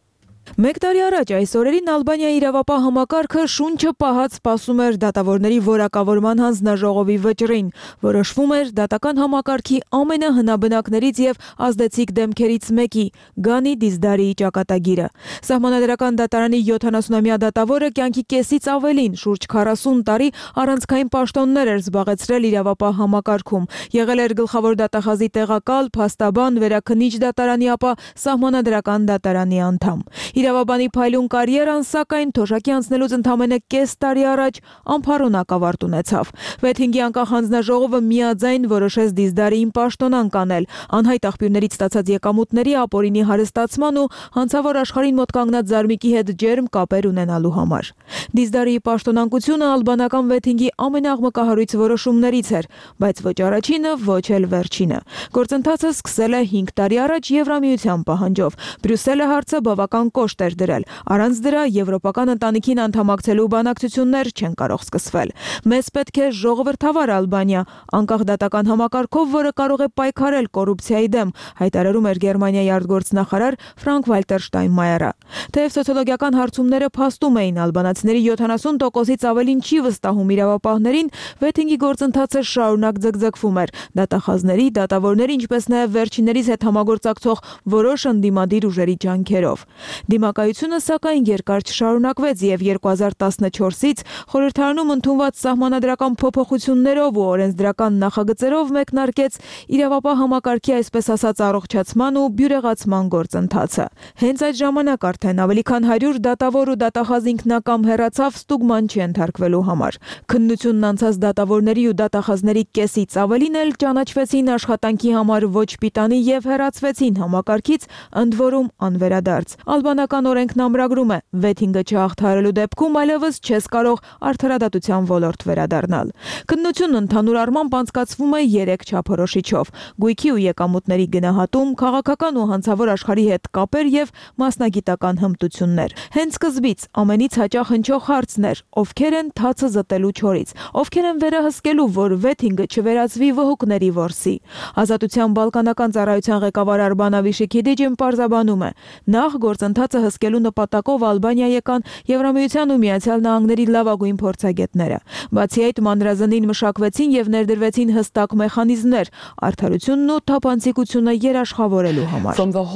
Մեկ տարի առաջ այս օրերին Ալբանիայի իրավապահ համակարգը շունչը պահած սպասում էր դատավորների որակավորման հանձնաժողովի վճռին, որոշվում էր դատական համակարգի ամենահնաբնակներից եւ ազդեցիկ դեմքերից մեկի՝ Գանի Դիզդարիի ճակատագիրը։ Սահմանադրական դատարանի յոթանասունամյա դատավորը կյանքի կեսից ավելին, շուրջ քառասուն տարի առանցքային պաշտոններ էր զբաղեցրել իրավապահ համակարգում, եղել էր գլխավոր դատախազի տեղակալ, փաստաբան, վերաքննիչ դատարանի, ապա սահմանադրական դատարանի անդամ։ Իրավաբանի փայլուն կարիերան, սակայն թոշակի անցնելուց ընդամենը կես տարի առաջ անփառունակ ավարտ ունեցավ։ Վեթինգի անկախ հանձնաժողովը միաձայն որոշեց Դիզդարիին պաշտոնանկ անել, անհայտ աղբյուրներից ստացած եկամուտների ապօրինի հարստացման ու հանցավոր աշխարհին մոտ կանգնած Զարմիկի հետ ջերմ կապեր ունենալու համար։ Դիզդարիի պաշտոնանկությունը ալբանական վեթինգի ամենաղմկահարույց որոշումներից էր, բայց ոչ առաջինը, ոչ էլ վերջինը։ Գործընթացը սկսել է հինգ տարի առաջ Եվրամիության պահանջով։ Բրյուսելը հարցը բավական կոշտ էր դրել։ Առանց դրա եվրոպական ընտանիքին անդամակցելու բանակցություններ չեն կարող սկսվել։ Մեզ պետք է ժողովրդավար Ալբանիա, անկախ դատական համակարգով, որը կարող է պայքարել կոռուպցիայի դեմ, հայտարարում էր Գերմանիայի արտգործնախարար Ֆրանկ Վալտեր Շտայնմայերը։ Թեև սոցիոլոգիական հարցումները փաստում էին ալբանացիների յոթանասուն տոկոսից ավելին չի վստահում իրավապահներին, վեթինգի գործընթացը շարունակ ձգձգվում էր դատախազների, դատավորների, ինչպես նաև վերջիններիս հետ համագործակցող որոշ ընդդիմադիր ուժերի ջանքերով։ Դիմակայությունը սակայն երկար չշարունակվեց եւ երկու հազար տասնչորսից խորհրդարանում ընդունված սահմանադրական փոփոխություններով ու օրենսդրական նախագծերով մեկնարկեց իրավապահ համակարգի այսպես ասած առողջացման ու բյուրեղացման գործընթացը։ Հենց այդ ժամանակ արդեն ավելի քան հարյուր դատավոր ու դատախազ ինքնակամ հեռացավ ստուգման չընթարկվելու համար։ Քննությունն անցած դատավորների ու դատախազների կեսից ավելին էլ ճանաչվեցին աշխատանքի համար ոչ պիտանի եւ հեռացվեցին համակարգից, ընդ որում անվերադարձ։ Ալբանական օրենքն ամրագրում է, վեթինգը չհաղթահարելու դեպքում այլևս չես կարող արդարադատության ոլորտ վերադառնալ։ Քննությունն ընդհանուր առմամբ անցկացվում է երեք չափորոշիչով՝ գույքի ու եկամուտների գնահատում, քաղաքական ու հանցավոր աշխարհի հետ կապեր եւ մասնագիտական հմտություններ։ Հենց սկզբից ամենից հաճախ հնչող հարցն էր՝ ովքեր են թացը զտելու չորից, ովքեր են վերահսկելու, որ վեթինգը չվերածվի վհուկների որսի։ Ազատության բալկանական ծառայության ղեկավար Արբան Ավիշեքիդիջն պարզաբանում է. նախ գործընթացը հսկելու նպատակով Ալբանիա եկան Եվրամիության ու Միացյալ Նահանգների լավագույն փորձագետները։ Բացի այդ, մանրազնին մշակվեցին եւ ներդրվեցին հստակ մեխանիզմներ արդարությունն ու թափանցիկությունը երաշխավորելու համար։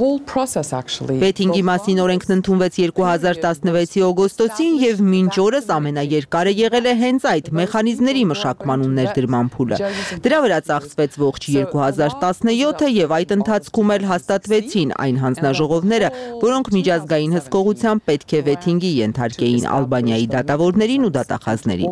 Վեթինգի մասին օրենքն ընդունվեց երկու հազար տասնվեցի օգոստոսին եւ մինչ օրս ամենաերկարը եղել է հենց այդ մեխանիզմների մշակման ու ներդրման փուլը։ Դրա վրա ծախսվեց ողջ երկու հազար տասնյոթը եւ այդ ընթացքում էլ հաստատվեցին այն հանձնաժողովները, որոնք միջազգային հսկողությամբ պետք է վեթինգի ենթարկեին Ալբանիայի դատավորներին ու դատախազներին։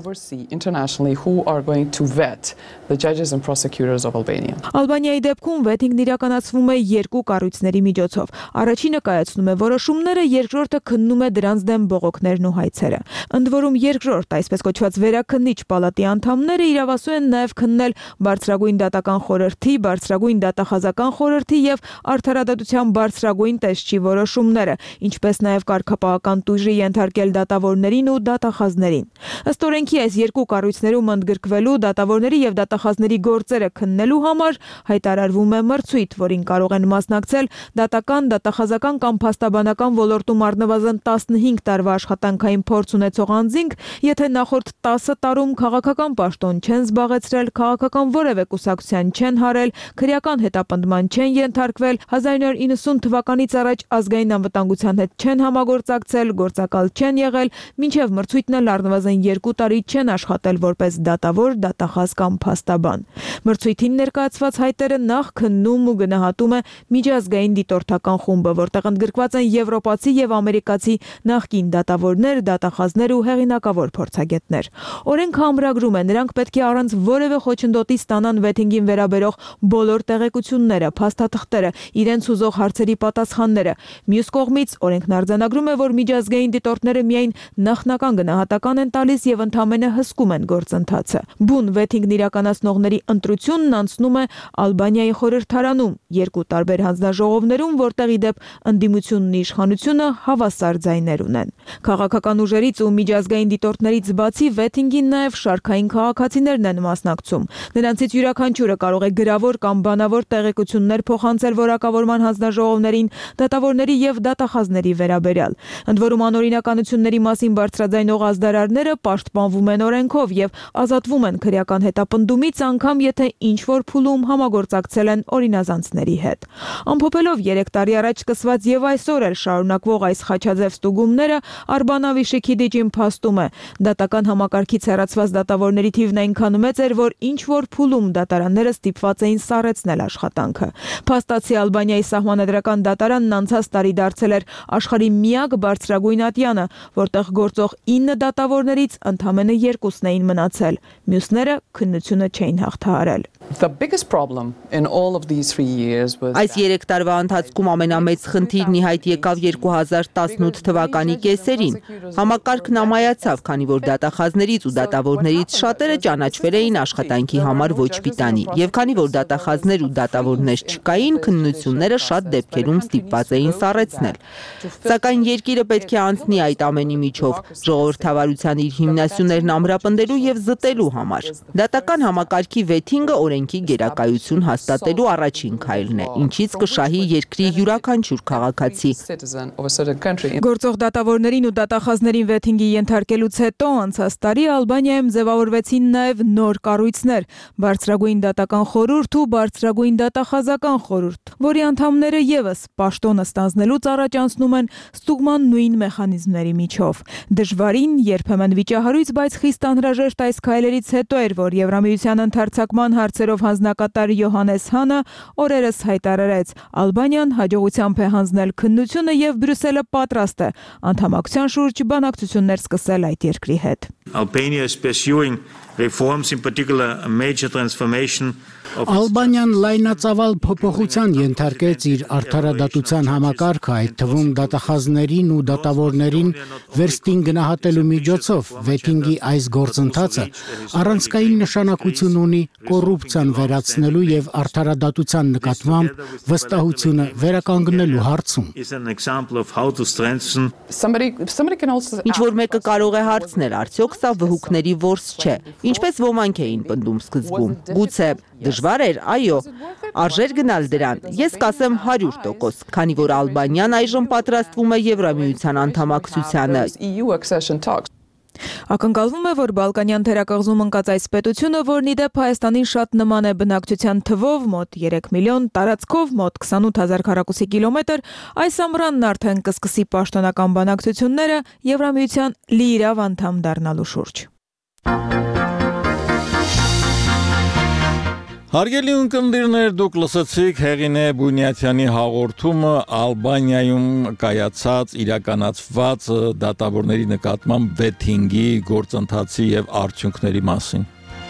Ալբանիայի դեպքում վեթինգն իրականացվում է երկու կառույցների միջոցով։ Առաջինը կայացնում է որոշումները, երկրորդը քննում է դրանց դեմ բողոքներն ու հայցերը։ Ընդ որում երկրորդ, այսպես կոչված վերաքննիչ պալատի անդամները իրավասու են նաև քննել բարձրագույն դատական խորհրդի, բարձրագույն դատախազական խորհրդի եւ արդարադատության բարձրագույն տեսչի որոշումները, ինչպես նաև կարգապահական տույժի ենթարկել դատավորներին ու դատախազներին։ Ըստ օրենքի այս երկու կառույցներում ընդգրկվելու դատավորների եւ դատախազների գործերը քննելու համար հայտարարվում է մրցույթ, որին կարող են մասնակցել դատական, դատախազական կամ փաստաբանական ոլորտում առնվազն տասնհինգ տարվա աշխատանքային փորձ ունեցող անձինք, եթե նախորդ տասը տարում քաղաքական պաշտոն չեն զբաղեցրել, քաղաքական որևէ կուսակցության չեն հարել, քրեական հետապնդման չեն ենթարկվել, հազար իննյոց իննսուն թվականից առաջ ազգային անվտանգության հետ չեն համագործակցել, գործակալ չեն եղել, մինչև մրցույթն էլ առնվազն երկու տարի չեն աշխատել որպես դատավոր, դատախազ կամ փաստաբան։ Մրցույթին ներկայացված հայտերը նախ քննում ու գնահատում է միջազգային դիտորդական խումբը, որտեղ ընդգրկված են եվրոպացի եւ ամերիկացի նախկին դատավորներ, դատախազներ ու հեղինակավոր փորձագետներ։ Օրենքը ամրագրում է, նրանք պետք է առանց որևէ խոչընդոտի ստանան վեթինգին վերաբերող բոլոր տեղեկությունները, փաստաթղթերը, իրենց ուզող հարցերի պատասխանները։ Մյուս կողմից օրենքն արձանագրում է, որ միջազգային դիտորդները միայն նախնական գնահատական են տալիս եւ ընդամենը հսկում են գործընթացը։ Բուն վեթինգն իրականացնողների ընտրությունն անցնում է Ալբանիայի խորհրդարանում, երկու տարբեր հանձնաժողովներում, որտեղ ի դեպ ընդդիմությունն ու իշխանությունը հավասար ձայներ ունեն։ Քաղաքական ուժերից ու միջազգային դիտորդներից բացի վեթինգին նաև շարքային քաղաքացիներն են մասնակցում։ Նրանցից յուրաքանչյուրը կարող է գրավոր կամ բանավոր տեղեկություններ փոխանցել որակավորման հանձնաժողովներին, դատավորների եւ դատախազների դատախազների վերաբերյալ։ Ընդ որում անօրինականությունների մասին բարձրաձայնող ազդարարները պաշտպանվում են օրենքով եւ ազատվում են քրեական հետապնդումից, անգամ եթե ինչ-որ փուլում համագործակցել են օրինազանցների հետ։ Ամփոփելով երեք տարի առաջ սկսված եւ այսօր էլ շարունակվող այս խաչաձև ստուգումները Արբանավի Շեքիդիջին փաստում է։ Դատական համակարգից հեռացված դատավորների թիվն այնքան մեծ էր, որ ինչ-որ փուլում դատարանները ստիպված էին սառեցնել աշխատանքը։ Փաստացի Ալբանիայի սահմանադրական դատարանն անցած տարի դարձել էր աշխարհի միակ բարձրագույն ատյանը, որտեղ գործող ինը դատավորներից ընդամենը երկուսն էին մնացել։ Մյուսները քննությունը չէին հաղթահարել։ Այս երեք տարվա ընթացքում ամենամեծ խնդիրն ի հայտ եկավ երկու հազար տասնութ թվականի կեսերին։ Համակարգն ամայացավ, քանի որ դատախազներից ու դատավորներից շատերը ճանաչվել էին աշխատանքի համար ոչ պիտանի, եւ քանի որ դատախազներ ու դատավորներ չկային, քննությունները շատ դեպքերում ստիպված էին սառեցնել։ Սակայն երկիրը պետք է անցնի այդ ամենի միջով, ժողովրդավարության իր հիմնասյուներն ամրապնդելու եւ զտելու համար։ Դատական համակարգի վեթինգը օրենքի գերակայություն հաստատելու առաջին քայլն է, ինչից կշահի երկրի յուրաքանչյուր քաղաքացի։ Գործող դատավորներին ու դատախազներին վեթինգի ենթարկելուց հետո անցած տարի Ալբանիայում ձևավորվեցին նաև նոր կառույցներ՝ բարձրագույն դատական խորհուրդ ու բարձրագույն դատախազական խորհուրդ, որի անդամները եւս պաշտոնը ստանձնելուց առաջ անցնում են ստուգման նույն մեխանիզմների միջով։ Դժվարին, երբեմն վիճահարույց, բայց խիստ անհրաժեշտ այս քայլերից հետո էր, որ Եվրամիության ընդարձակման հարցերով հանձնակատար Յոհանես Հանը օրերս հայտարարեց. Ալբանիան հաջողությամբ է հանձնել քննությունը եւ Բրյուսելը պատրաստ է անդամակցության շուրջ բանակցություններ սկսել այդ երկրի հետ։ Albania is pursuing reforms, in particular a major transformation. Ալբանիան լայնածավալ փոփոխության ենթարկեց իր արդարադատության համակարգը, այդ թվում դատախազներին ու դատավորներին վերստին գնահատելու միջոցով վեթինգի այս գործընթացը առանցքային նշանակություն ունի կոռուպցիան վերացնելու եւ արդարադատության նկատմամբ վստահությունը վերականգնելու հարցում։ Ինչ որ մեկը կարող է հարցնել, արդյոք սա վհուկների որս չէ։ Ինչպես ոմանք էին պնդում սկզբում։ Գուցե դժվար էր, այո, արժեր գնալ դրան։ Ես կասեմ հարյուր տոկոս, քանի որ Ալբանիան այժմ պատրաստվում է Եվրամիության անդամակցությանը։ Ակնկալվում է, որ Բալկանյան թերակղզում ընկած այս պետությունը, որն ի դեպ Հայաստանին շատ նման է բնակչության թվով, մոտ երեք միլիոն, տարածքով մոտ քսանութ հազար քառակուսի կիլոմետր, այս ամռանն արդեն կսկսի պաշտոնական բանակցությունները Եվրամիության լիիրավ անդամ դառնալու շուրջ։ Հարգելի ունկնդիրներ, դուք լսեցիք Հեղինե Բունյաթյանի հաղորդումը Ալբանիայում կայացած իրականացված դատավորների նկատմամբ վեթինգի գործընթացի եւ արդյունքների մասին։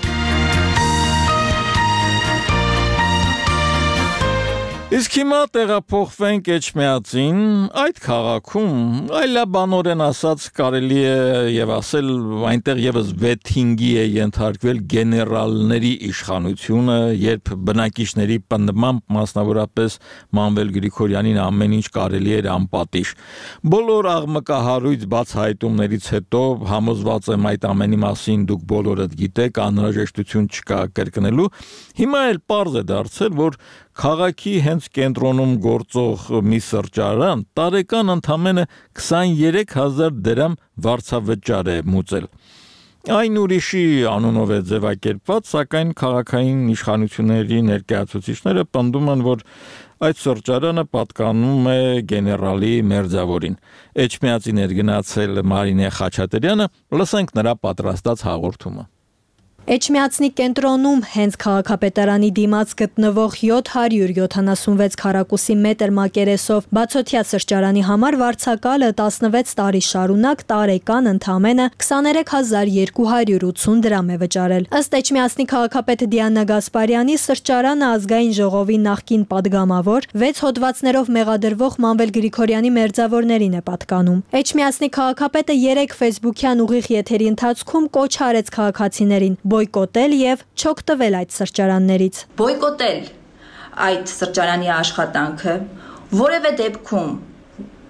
Իսկ հիմա տեղափոխվենք Էջմիածին, այդ քաղաքում, այլաբանորեն ասած կարելի է եւ ասել, այնտեղ եւս վեթինգի է ենթարկվել գեներալների իշխանությունը, երբ բնակիչների պնդմամբ, մասնավորապես Մանվել Գրիգորյանին ամեն ինչ կարելի էր անպատիժ։ Բոլոր աղմկահարույց բացահայտումներից հետո համոզված եմ այդ ամենի մասին դուք բոլորդ գիտեք, անհրաժեշտություն չկա կրկնելու։ Հիմա էլ պարզ է դարձել, որ քաղաքի հենց կենտրոնում գործող մի սրճարան տարեկան ընդամենը քսաներեք հազար դրամ վարձավճար է մուծել։ Այն ուրիշի անունով է ձևակերպված, սակայն քաղաքային իշխանությունների ներկայացուցիչները պնդում են, որ այդ սրճարանը պատկանում է գեներալի մերձավորին։ Էջմիածին էր գնացել Մարինե Խաչատրյանը, լսենք նրա պատրաստած հաղորդումը։ Էջմիածնի կենտրոնում հենց քաղաքապետարանի դիմաց գտնվող յոթ հարյուր յոթանասունվեց քառակուսի մետր մակերեսով բացօթյա սրճարանի համար վարձակալը տասնվեց տարի շարունակ տարեկան ընդամենը քսաներեք հազար երկու հարյուր ութուն դրամ է վճարել։ Ըստ Էջմիածնի քաղաքապետ Դիանա Գասպարյանի սրճարանը ազգային ժողովի նախկին падգամավոր վեց հոդվածներով մեղադրվող Մանվել Գրիգորյանի մերձավորներին է պատկանում։ Էջմիածնի քաղաքապետը երեք ֆեյսբուքյան ուղիղ եթերի ընթացքում կոչ արեց քաղաքացիներին բոյկոտել եւ չօգտվել այդ սրճարաններից։ Բոյկոտել այդ սրճարանի աշխատանքը, որևէ դեպքում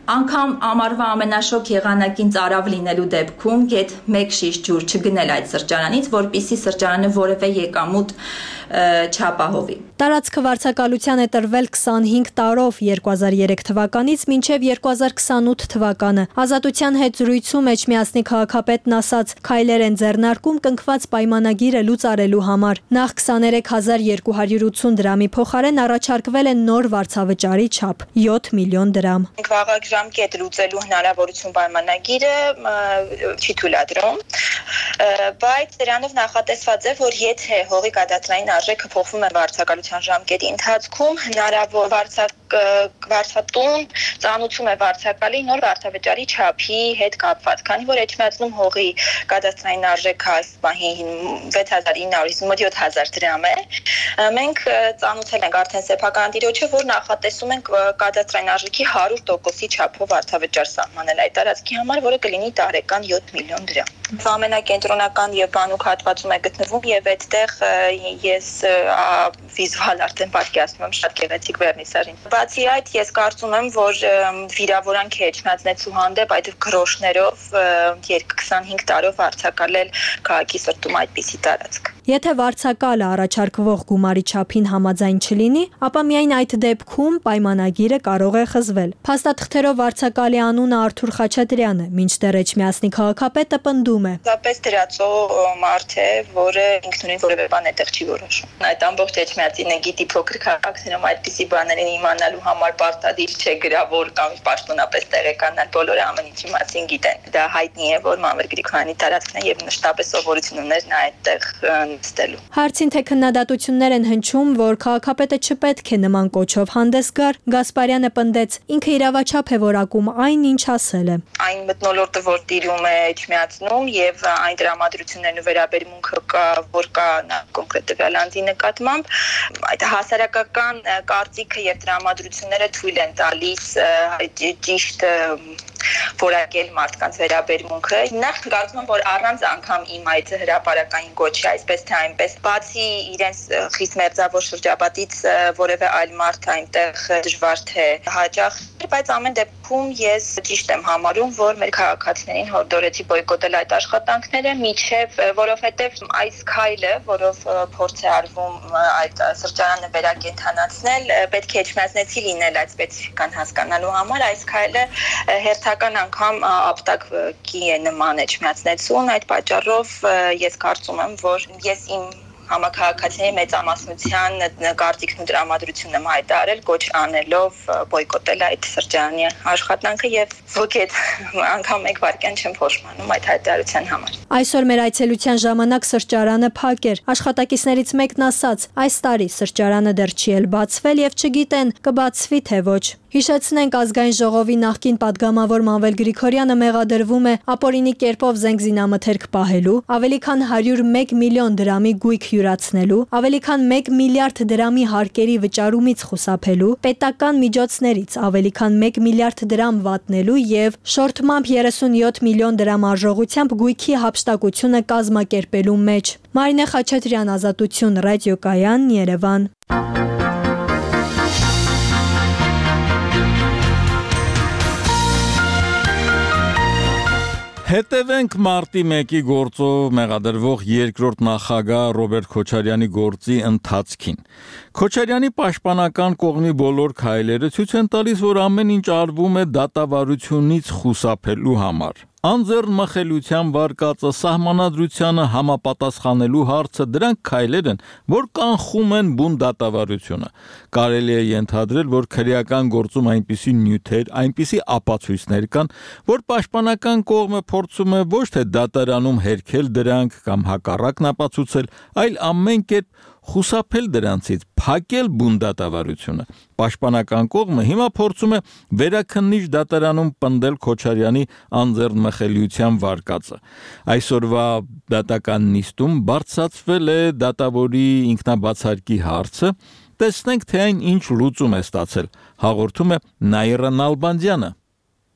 Անկամ ամառվա ամենաշոգ եղանակին ծարավ լինելու դեպքում գեթ մեկ շիշ ջուր չգնել այդ սրճարանից, որպեսզի սրճարանը որևէ եկամուտ չապահովի։ Տարածքը վարձակալության է տրվել քսանհինգ տարով երկու հազար երեք թվականից մինչև երկու հազար քսանութ թվականը։ Ազատության հետ զրույցում Էջմիածնի քաղաքապետն ասաց, քայլեր են ձեռնարկում կնքված պայմանագիրը լուծարելու համար։ Նախ քսաներեք հազար երկու հարյուր ութուն դրամի փոխարեն առաջարկվել է նոր վարձավճարի չափ՝ յոթ միլիոն դրամ։ Ժամկետ լուծելու հնարավորություն պայմանագիրը չի թույլատրում, բայց դրանով նախատեսված է, որ եթե հողի կադաստրային արժեքը փոխվում է վարձակալության ժամկետի ընթացքում, հնարավոր վարձատուն ծանուցում է վարձակալի նոր վարձավճարի չափի հետ կապված, քանի որ Էջմիածնում հողի կադաստրային արժեքը այս պահին վեց հազար ինը հարյուր հիսուն յոթ հազար դրամ է։ Մենք ծանուցել ենք արդեն սեփական տիրոջը, որ նախատեսում ենք կադաստրային արժեքի հարյուր տոկոսի չափով վարձավճար սահմանել այդ տարածքի համար, որը կլինի տարեկան յոթ միլիոն դրամ։ Ամենակենտրոնական եւ բանուկ հատվածում է գտնվում եւ այդտեղ ես վիզուալ արդեն պատկերացնում եմ շատ գեղեցիկ վերնիսաժին։ Բացի այդ, ես կարծում եմ, որ վիրավորանք է Էջմիածնեցու հանդեպ այդ գրոշներով քսանհինգ տարով վարձակալել քաղաքի սրտում այդպիսի տարածք։ Եթե վարձակալը առաջարկվող գումարի չափին համաձայն չլինի, ապա միայն այդ դեպքում պայմանագիրը կարող է խզվել։ Փաստաթղթերով վարձակալի անունը Արթուր Խաչատրյանը, մինչդեռ Էջմիածնի քաղաքապետը պնդում է։ Զապես դրածո մարդ է, որը ինքնուրույն որևէ բան այդտեղ չի որոշում։ Այդ ամբողջ Էջմիածինը գիտի փոքր քաղաքներում այդպիսի բաներին իմանալու համար պարտադիր չէ գրավոր կամ պաշտոնապես տեղեկանալ, բոլորը ամեն ինչի մասին գիտեն։ Դա հայտնի է, որ Մանվեր Գրիգորյանի տարածքն է եւ մշտապես սովորություն ուներ նա այդտեղ նստելու։ Հարցին թե քննադատություններ են հնչում, որ քաղաքապետը չպետք է նման կոչով հանդես գար, Գասպարյանը պնդեց, ինքը իրավաչափ է որակում այն, ինչ ասել է։ Այն մթնոլորտը, որ տիրում է Էջմիածնում եւ այն դրամատրություններն ու վերաբերմունքը կա, որ կա կոնկրետ տվյալ անձի նկատմամբ, այդ հասարակական կարծիքը եւ դրամատրությունները թույլ են տալիս ճիշտ որակել մարդկանց վերաբերմունքը։ Նախ կարծում եմ, որ առանց անգամ իմ այդ հրապարակային գոչի, այսպես թե այնպես, բացի իրենց խիստ մերձավոր շրջապատից որևէ այլ մարդ այնտեղ դժվար թե հաճախ, բայց ամեն դեպքում ես ճիշտ եմ համարում, որ մեր քաղաքացիներին հորդորեցի բոյկոտել այդ աշխատանքները, միջև, որովհետև այս քայլը, որով փորձ է արվում այդ սրճարանը վերակենդանացնել, պետք է Էջմիածնեցի լինել այդ սպეციფიკան հասկանալու համար, այս քայլը հերթական անգամ ապտակի է նման Էջմիածնեցուն, այդ պատճառով ես կարծում եմ, որ ես իմ համակարգացիների մեծամասնության կարծիքն ու դրամատրությունն եմ հայտարարել, կոչ անելով բոյկոտել այդ սրճարանի աշխատանքը եւ ոքետ անգամ մեկ վարքյան չեմ փոշմանում այդ հայտարարության համար։ Այսօր մեր այցելության ժամանակ սրճարանը փակ էր։ Աշխատակիցներից մեկն ասաց, այս տարի սրճարանը դեռ չի էլ բացվել եւ չգիտեն կբացվի թե ոչ։ Հիշեցնենք, ազգային ժողովի նախկին падգամավոր Մանվել Գրիգորյանը մեղադրվում է ապօրինի կերպով զենք զինամթերք պահելու, ավելի քան հարյուր մեկ միլիոն դրամի գույք յուրացնելու, ավելի քան մեկ միլիարդ դրամի հարկերի վճարումից խուսափելու, պետական միջոցներից ավելի քան մեկ միլիարդ դրամ վատնելու եւ շորթմամբ երեսունյոթ միլիոն դրամ արժողությամբ գույքի հափշտակությունը կազմակերպելու մեջ։ Մարինե Խաչատրյան, Ազատություն, ռադիոկայան, Երևան։ Հետևենք մարտի մեկի գործով մեղադրվող երկրորդ նախագահ Ռոբերտ Քոչարյանի գործի ընթացքին։ Քոչարյանի պաշտպանական կողմի բոլոր քայլերը ցույց են տալիս, որ ամեն ինչ արվում է դատավարությունից խուսափելու համար։ Անձեռն մխելիության վարկածը, սահմանադրությանը համապատասխանելու հարցը դրանք քայլեր են, որ կանխում են բուն դատավարությունը։ Կարելի է ենթադրել, որ քրեական գործում այնպիսի նյութեր, այնպիսի ապացույցներ կան, որ պաշտպանական կողմը փորձում է ոչ թե դատարանում հերքել դրանք կամ հակառակն ապացուցել, այլ ամեն կերպ խուսափել դրանցից, փակել բուն դատավարությունը։ Պաշտպանական կողմը հիմա փորձում է վերաքննիչ դատարանում պնդել Քոչարյանի անձեռն մխելիության վարկածը։ Այսօրվա դատական նիստում բարձրացվել է դատավորի ինքնաբացարկի հարցը։ Տեսնենք, թե այն ինչ լուծում է ստացել, հաղորդում է Նաիրա Նալբանդյանը։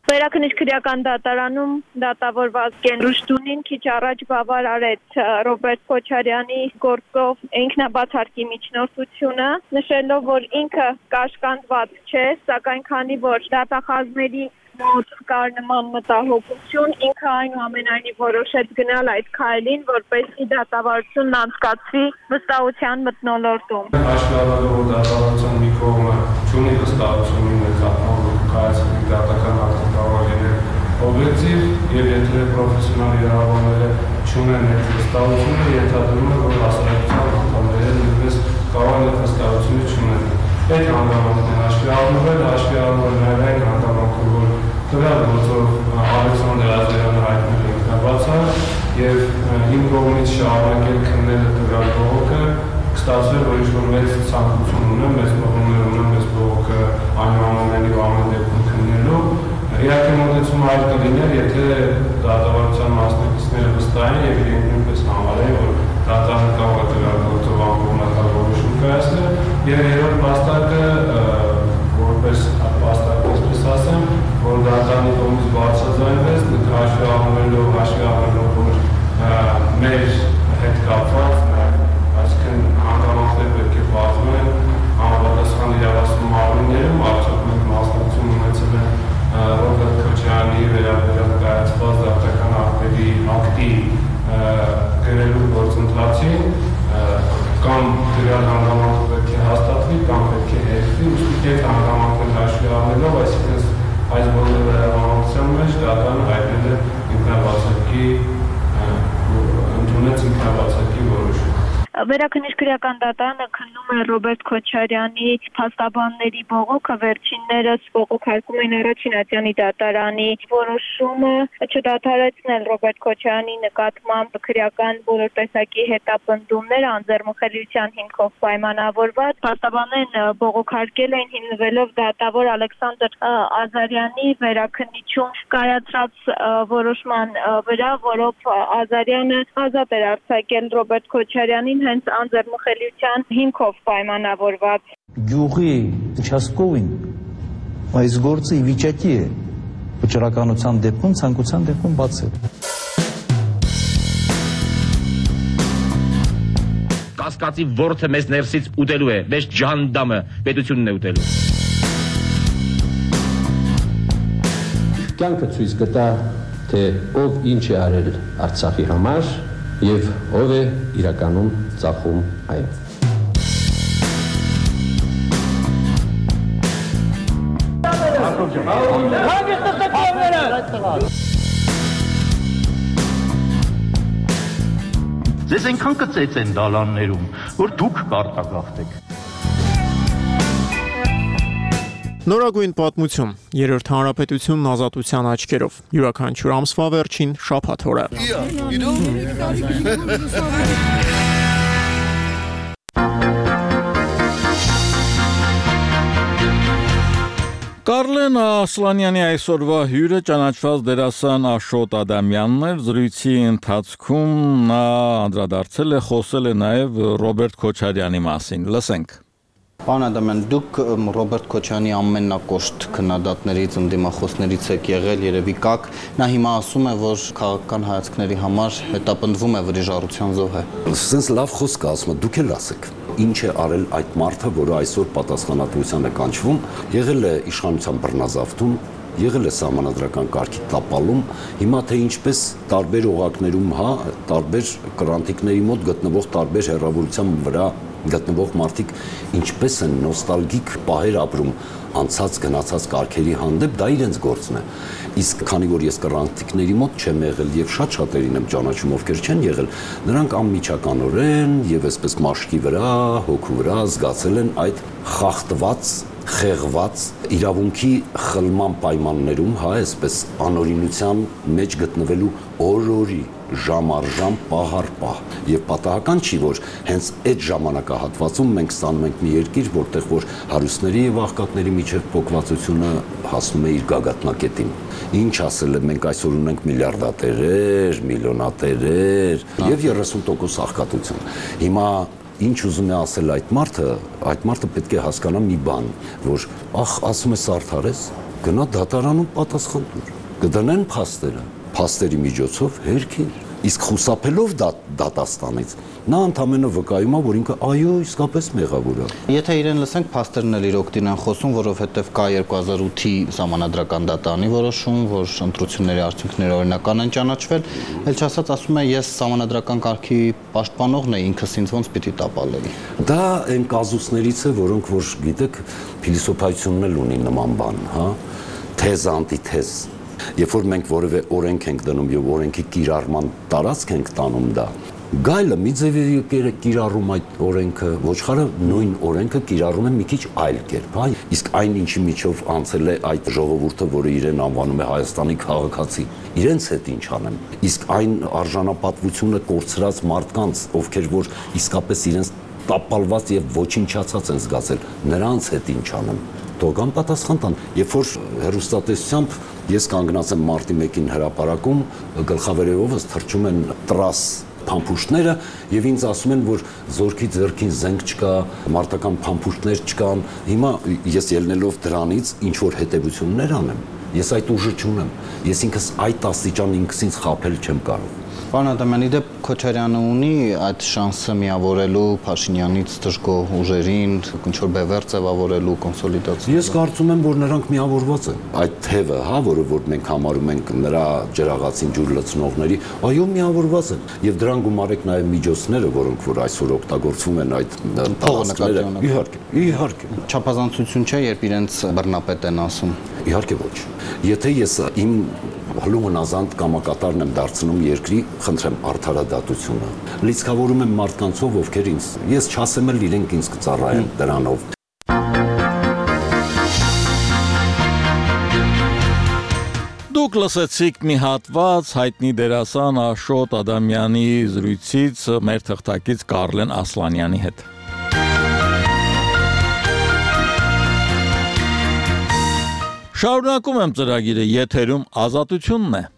Վերաքննիչքրական դատարանում դատավորված Գեն Ռուշտունին քիչ առաջ բավար արեց Ռոբերտ Քոչարյանի գործով ինքնաբացարկի միջնորդությունը, նշելով, որ ինքը կաշկանդված չէ, սակայն քանի որ դատախազների մոտ կար նման մտահոգություն, ինքը այնուամենայնիվ որոշեց գնալ այդ քայլին, որպեսզի դատավարությունն անցկացվի վստահության մթնոլորտում։ Աշխարհագրող դատավարության մի կողմը չունի վստահություն ունի նկատմամբ կայացնի դատական ակտը կարող լինել օբյեկտիվ, եւ եթե պրոֆեսիոնալ իրավաբանները չունեն այդ վստահությունը, ենթադրում է, որ հասարակության անդամները նույնպես կարող են վստահությունը չունենալ։ Այդ հանգամանքն հաշվի առնվել, հաշվի առնվել նաև այն հանգամանքը, որ տվյալ գործով Ալեքսանդր Ազարյանը հայտնել է ինքնաբացարկ եւ իմ կողմից շարունակել քննելը տվյալ բողոքը, կստացվի, որ ինչ-որ մեծ ցանկություն ունեմ, մեծ մղումներ ունեմ, մեծ բողոքը այնուամենայնիվ ամեն դեպքում քննելու։ Իհարկե մոտեցումը այլ կլիներ, եթե դատավարության մասնակիցները վստահ են եւ իրենք նույնպես համարեն, որ դատարանը կարող է տվյալ գործով անկողմնակալ որոշում կայացնել, եւ երրորդ փաստարկը, որպես փաստարկ, այսպես ասեմ, որ դատարանի կողմից բարձրաձայնվեց, հաշվի առնելով, հաշվի առնելով, որ մեր հետ կապված, այսինքն հանգամանքներ պետք է բացվեն համապատասխան իրավասու մարմիններում, արդյոք մենք մասնակցություն ունեցել են Ռոբերտ Քոչարյանի վերաբերյալ կայացված դատական ակտերի ակտի գրելու գործընթացին, կամ տվյալ հանգամանքը պետք է հաստատվի, կամ պետք է հերվի, ուստի այդ հանգամանքներ հաշվի առնելով, այսինքն այս բոլոր վերաբերության մեջ դատարանը հայտնել է ինքնաբացարկի ընդունեց ինքնաբացարկի որոշում։ Վերաքննիչքրական դատարանը քննում է Ռոբերտ Քոչարյանի փաստաբանների բողոքը, վերջիններս բողոքարկում են առաջին ատյանի դատարանի որոշումը չդադարեցնել Ռոբերտ Քոչարյանի նկատմամբ քրեական բոլոր տեսակի հետապնդումներ անձեռնմխելիության հիմքով պայմանավորված։ Փաստաբաններն բողոքարկել են հիմնվելով դատավոր Ալեքսանդր Ազարյանի վերաքննիչում կայացած որոշման վրա, որով Ազարյանը ազատ էր արձակել Ռոբերտ Քոչարյանին հենց անձեռնմխելիության հիմքով պայմանավորված։ Գյուղի участковին այս գործը ի վիճակի է վճռականության դեպքում, ցանկության դեպքում բացել։ Կասկածի ворթը մեզ ներսից ուտելու է, մեզ ջանդամը պետությունն է ուտելու։ Կյանքը ցույց կտա, թե ով ինչ է արել Արցախի համար եւ ով է իրականում ծախում այն։ Ձեզ այնքան կծեց են դալաններում, որ դուք կարտագաղթեք։ Նորագույն պատմություն, երրորդ հանրապետությունն ազատության աչքերով, յուրաքանչյուր ամսվա վերջին շաբաթ օրը։ Կարլեն Ասլանյանի այսօրվա հյուրը ճանաչված դերասան Աշոտ Ադամյանն էր, զրույցի ընթացքում նա անդրադարձել է, խոսել է նաև Ռոբերտ Քոչարյանի մասին, լսենք։ Պարոն Ադամյան, դուք Ռոբերտ Քոչարյանի ամենակոշտ քննադատներից, ընդդիմախոսներից եք եղել, երևի կաք, նա հիմա ասում է, որ քաղաքական հայացքների համար հետապնդվում է վրիժառության զոհ է։ Սենց լավ խոսք է ասում, դուք էլ ասեք։ Ինչ է արել այդ մարդը, որը այսօր պատասխանատվության է կանչվում, եղել է իշխանության բռնազավթում, եղել է սահմանադրական կարգի տապալում, հիմա թե ինչպես տարբեր օղակներում, հա, տարբեր կրանտիկների մոտ գտնվող տարբեր հեռավորության վրա գտնվող մարդիկ ինչպես են նոստալգիկ պահեր ապրում անցած գնացած կարգերի հանդեպ, դա իրենց գործն է։ Իսկ քանի որ ես կրանտիկների մոտ չեմ եղել եւ շատ շատերին եմ ճանաչում, ովքեր չեն եղել, նրանք անմիջականորեն եւ այսպես մաշկի վրա, հոգու վրա զգացել են այդ խախտված խեղված իրավունքի խլման պայմաններում, հա, այսպես անօրինության մեջ գտնվելու օր-օրի, ժամ առ ժամ, պահ առ պահ։ Եվ պատահական չի, որ հենց այդ ժամանակահատվածում մենք ստանում ենք մի երկիր, որտեղ որ հարուստների եւ աղքատների միջև փոկվածությունը հասնում է իր գագաթնակետին։ Ինչ ասել է, մենք այսօր ունենք միլիարդատերեր, միլիոնատերեր եւ երեսուն տոկոս աղքատություն։ Հիմա ինչ ուզում է ասել այդ մարդը, այդ մարդը պետք է հասկանա մի բան, որ ախ, ասում ես արդար ես, գնա դատարանում պատասխան տուր։ Կդնեն փաստերը, փաստերի միջոցով հերքիր։ Իսկ խուսափելով դատաստանից նա ընդամենը վկայում է, որ ինքը այո, իսկապես մեղավոր է։ Եթե իրեն լսենք, փաստերն էլ իր օգտին են խոսում, որովհետև կա երկու հազար ութի Սահմանադրական դատարանի որոշում, որ ընտրությունների արդյունքները օրինական են ճանաչվել, ել չասած ասում է, ես Սահմանադրական կարգի պաշտպանողն եմ, ինքս ինձ ոնց պիտի տապալեի։ Դա այն կազուսներից է, որոնք որ գիտեք, փիլիսոփայությունն էլ ունի նման բան, հա, թեզ անտիթեզ։ Երբ որ մենք որևէ օրենք ենք դնում եւ օրենքի կիրառման տարածք ենք տանում դա, գայլը մի ձևի կիրառում այդ օրենքը, ոչխարը նույն օրենքը կիրառում է մի քիչ այլ կերպ, հա, իսկ այն ինչի միջով անցել է այդ ժողովուրդը, որը իրեն անվանում է Հայաստանի քաղաքացի, իրենց հետ ինչ անեմ, իսկ այն արժանապատվությունը կորցրած մարդկանց, ովքեր որ իսկապես իրենց տապալված եւ ոչնչացած են զգացել, նրանց հետ ինչ անեմ, թողան պատասխան տան։ Երբ որ հերոստատեսությամբ ես կանգնած եմ մարտի մեկին հրապարակում, գլխավերևովս թռչում են տրաս փամփուշտները եւ ինձ ասում են, որ զորքի ձեռքին զենք չկա, մարտական փամփուշտներ չկան։ Հիմա ես ելնելով դրանից ինչ որ հետեւություններ անեմ, ես այդ ուժը չունեմ։ Ես ինքս այդ աստիճան ինքս ինձ խաբել չեմ կարող։ Պարոն Ադամյան, իդեպ Քոչարյանը ունի այդ շանսը միավորելու Փաշինյանից դժգոհ ուժերին, ինչ-որ բևեռ ձևավորելու կոնսոլիդացիա։ Ես կարծում եմ, որ նրանք միավորված են։ Այդ թևը, հա, որը որ մենք համարում ենք նրա ջրաղացին ջուր լցնողների, այո, միավորված են։ Եվ դրան գումարեք նաև միջոցները, որոնք որ այսօր օգտագործվում են այդ տարածքները։ Իհարկե, իհարկե։ Չափազանցություն չէ, երբ իրենց բռնապետ են ասում։ Իհարկե ոչ։ Եթե ես իմ հլումն ազանդ կամակատարն եմ դարձնում երկրի, խնդրեմ արդարադատությունը։ Լիցքավորում եմ մարդկանցով, ովքեր ինձ, ես չասեմ էլ իրենք ինձ կծառայեն դրանով։ Դուք լսեցիք մի հատված հայտնի դերասան Աշոտ Ադամյանի զրույցից մեր թղթակից Կարլեն Ասլանյանի հետ։ Շարունակում եմ ծրագիրը, եթերում Ազատությունն է։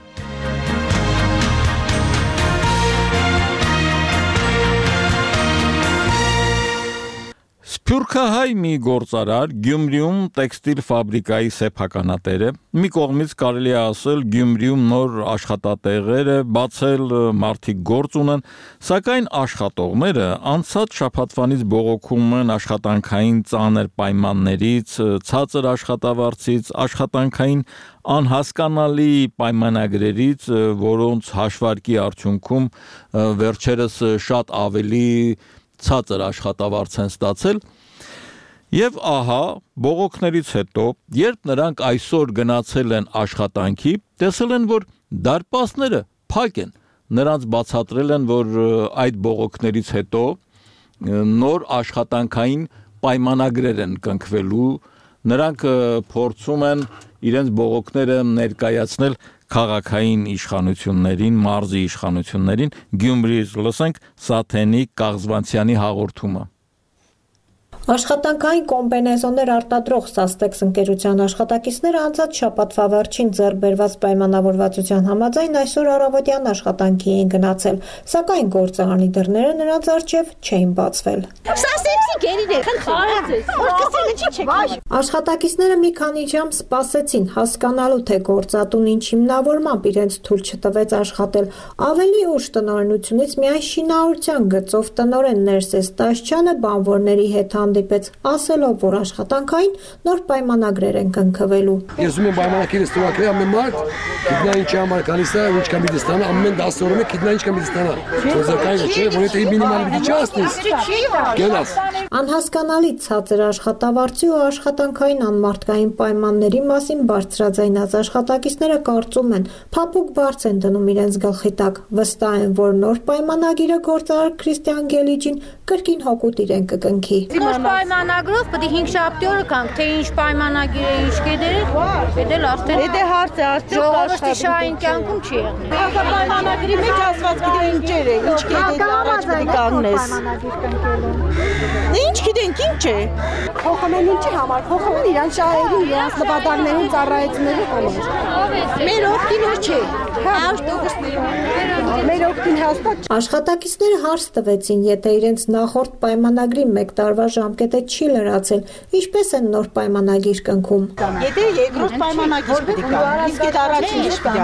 Սփյուռքահայ մի գործարար Գյումրիում տեքստիլ ֆաբրիկայի սեփականատեր է։ Մի կողմից կարելի է ասել Գյումրիում նոր աշխատատեղեր է բացել, մարդիկ գործ ունեն, սակայն աշխատողները անցած շաբաթվանից բողոքում են աշխատանքային ծանր պայմաններից, ցածր աշխատավարձից, աշխատանքային անհասկանալի պայմանագրերից, որոնց հաշվարկի արդյունքում վերջերս շատ ավելի ցածր աշխատավարձ են ստացել եւ ահա բողոքներից հետո երբ նրանք այսօր գնացել են աշխատանքի տեսել են որ դարպասները փակ են նրանց բացատրել են որ այդ բողոքներից հետո նոր աշխատանքային պայմանագրեր են կնքվելու նրանք փորձում են իրենց բողոքները ներկայացնել քաղաքային իշխանություններին, մարզի իշխանություններին, Գյումրիից լսենք Սաթենիկ Կաղզվանցյանի հաղորդումը։ Աշխատանքային կոմբինեզոններ արտադրող Սաստեքս ընկերության աշխատակիցները անցած շաբաթվա վերջին ձեռք բերված պայմանավորվածության համաձայն այսօր առավոտյան աշխատանքի էին գնացել, սակայն գործարանի դռները նրանց առջև չէին բացվել։ Սաստեքսի գերիներ, խնդրում, աշխատակիցները մի քանի ժամ սպասեցին հասկանալու, թե գործատուն ինչ հիմնավորմամբ իրենց թույլ չտվեց աշխատել։ Ավելի ուշ տնօրենությունից միայն շինարարության գծով տնօրեն Ներսես Տաշչյանը բանվորների հետ հանդիպեց, ասելով, որ աշխատանքային նոր պայմանագրեր են կնքվելու։ Ես ուզում եմ պայմանագրերը ստորագրել ամեն մարդ, գիտնա ինչ համար կանից է, ինչ կամ դստանա, ամեն դասը օրը գիտնա ինչ կամ դստանա։ Ոզակայինը չէ, որ եթե մինիմալ մի չասնես։ Գնաս։ Անհասկանալի ցածր աշխատավարձի ու աշխատանքային անմարդկային պայմանների մասին բարձրաձայնած աշխատակիցները կարծում են, փափուկ բարձ են դնում իրենց գլխի տակ, վստահ են, որ նոր պայմանագիրը գործարար Քրիստիան Գելիջին կրկին հօգուտ իրեն կկնքի։ Նոր պայմանագրով պետք է հինգ շաբթի օրը կանք, թե ինչ պայմանագիր է, ինչ կեդեր է, դել արդեն դե հարց է, արդյոք ժողովրդի շահային կյանքում չի եղել։ Հա պայմանագրի մեջ ասված գիտե ինչեր է, ինչ կեդեր առաջ պետք է կանգնես։ Ինչ գիտենք, ինչ է։ Փոխում են ինչի համար, փոխում են իրան շահերին, իրենց նպատակներին ծառայեցնելու համար։ Մեր օգտին չէ։ Աշխատակիցները հարց տվեցին, եթե իրենց նախորդ պայմանագրի մեկ տարվա ժամկետը չի լրացել, ինչպես են նոր պայմանագիր կնքում։ Եթե երկրորդ պայմանագիր պետք է կա, իսկ այդ առաջին ինչ պետք է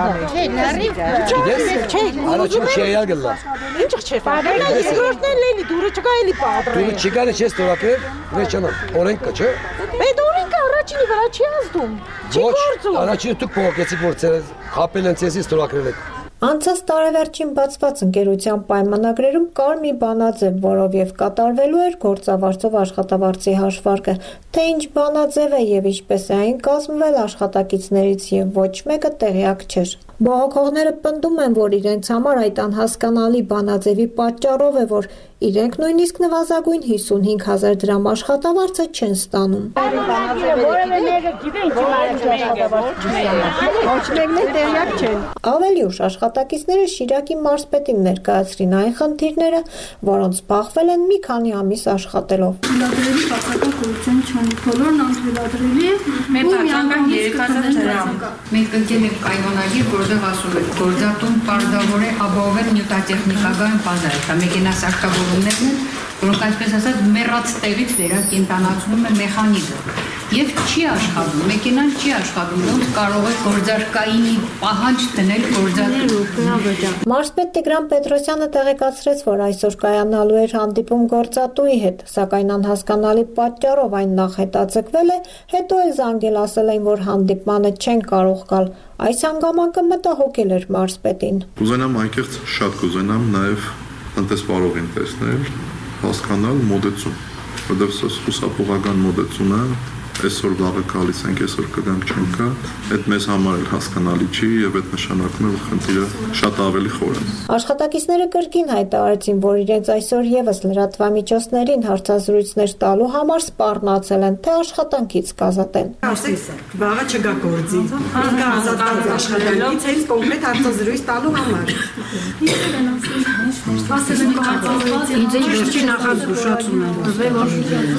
անենք։ Առաջին չի ելգլա։ Ինչ չէ։ Երկրորդն էլ էլի դուրը չկա էլի պատրը։ Դուրը չկա չէ ստորակել, վերջանա։ Օրենք կա, չէ։ Այդ օրենքը առաջինի վրա չի ազդում։ Չի գործում։ Առաջինը դուք փոխեցիք, որ ցեր խապել են ցեզի ստորակրել եք։ Անցած տարեվերջին բացված ընկերության պայմանագրերում կար մի բանաձև, որով եւ կատարվելու էր գործավարձով աշխատավարձի հաշվարկը, թե ինչ բանաձև է եւ ինչպես է այն կազմվել աշխատակիցներից եւ ոչ մեկը տեղյակ չէր։ Բողոքողները պնդում են, որ իրենց համար այդ անհասկանալի բանաձևի պատճառով է, որ իրենք նույնիսկ նվազագույն հիսունհինգ հազար դրամ աշխատավարձը չեն ստանում։ Ավելի ուշ աշխատակիցները Շիրակի մարզպետին ներկայացրին այն խնդիրները, որոնց բախվել են մի քանի ամիս աշխատելով։ Թույլատրելի բացական կորուպցիոն չունի, բոլորն անթույլատրելի է։ Մեր բացական երեք հազար դրամ։ Մենք ընկել ենք պայմանագիր, որտեղ ասում է գործատուն պարտավոր է ապահովել նյութատեխնիկական բազայը, դա մեքենասարքավորումներն են, որոնք այսպես ասած մեռած տեղից վերակենդանացնում է մեխանիզմը։ Եվ չի աշխատում, մեքենան չի աշխատում, ոնց կարող է գործարկայինի պահանջ դնել գործատուն։ Մարզպետ Տիգրան Պետրոսյանը տեղեկացրեց, որ այսօր կայանալու էր հանդիպում գործատուի հետ, սակայն անհասկանալի պատճառով այն նախ հետաձգվել է, հետո էլ զանգել ասել են, որ հանդիպմանը չեն կարող գալ։ Այս հանգամանքը մտահոգել էր մարզպետին։ Կուզենամ անկեղծ շատ կուզենամ նաև տնտեսվարողին տեսնել, հասկանալ մոդեցում, որտեղ խուսափողական մոդեցումը այսօր վաղը գալիս ենք, այսօր կգանք չենք գա, այդ մեզ համար էլ հասկանալի չի եւ այդ նշանակում է, որ խնդիրը շատ ավելի խոր է։ Աշխատակիցները կրկին հայտարարեցին, որ իրենց այսօր եւս լրատվամիջոցներին հարցազրույցներ տալու համար սպառնացել են, թե աշխատանքից կազատեն։ Վաղը չգա գործի։ Ինքը ազատված աշխատանքից էլ կոնկրետ հարցազրույց տալու համար։ Ինձ վերջի նախազգուշացում են տվել, որ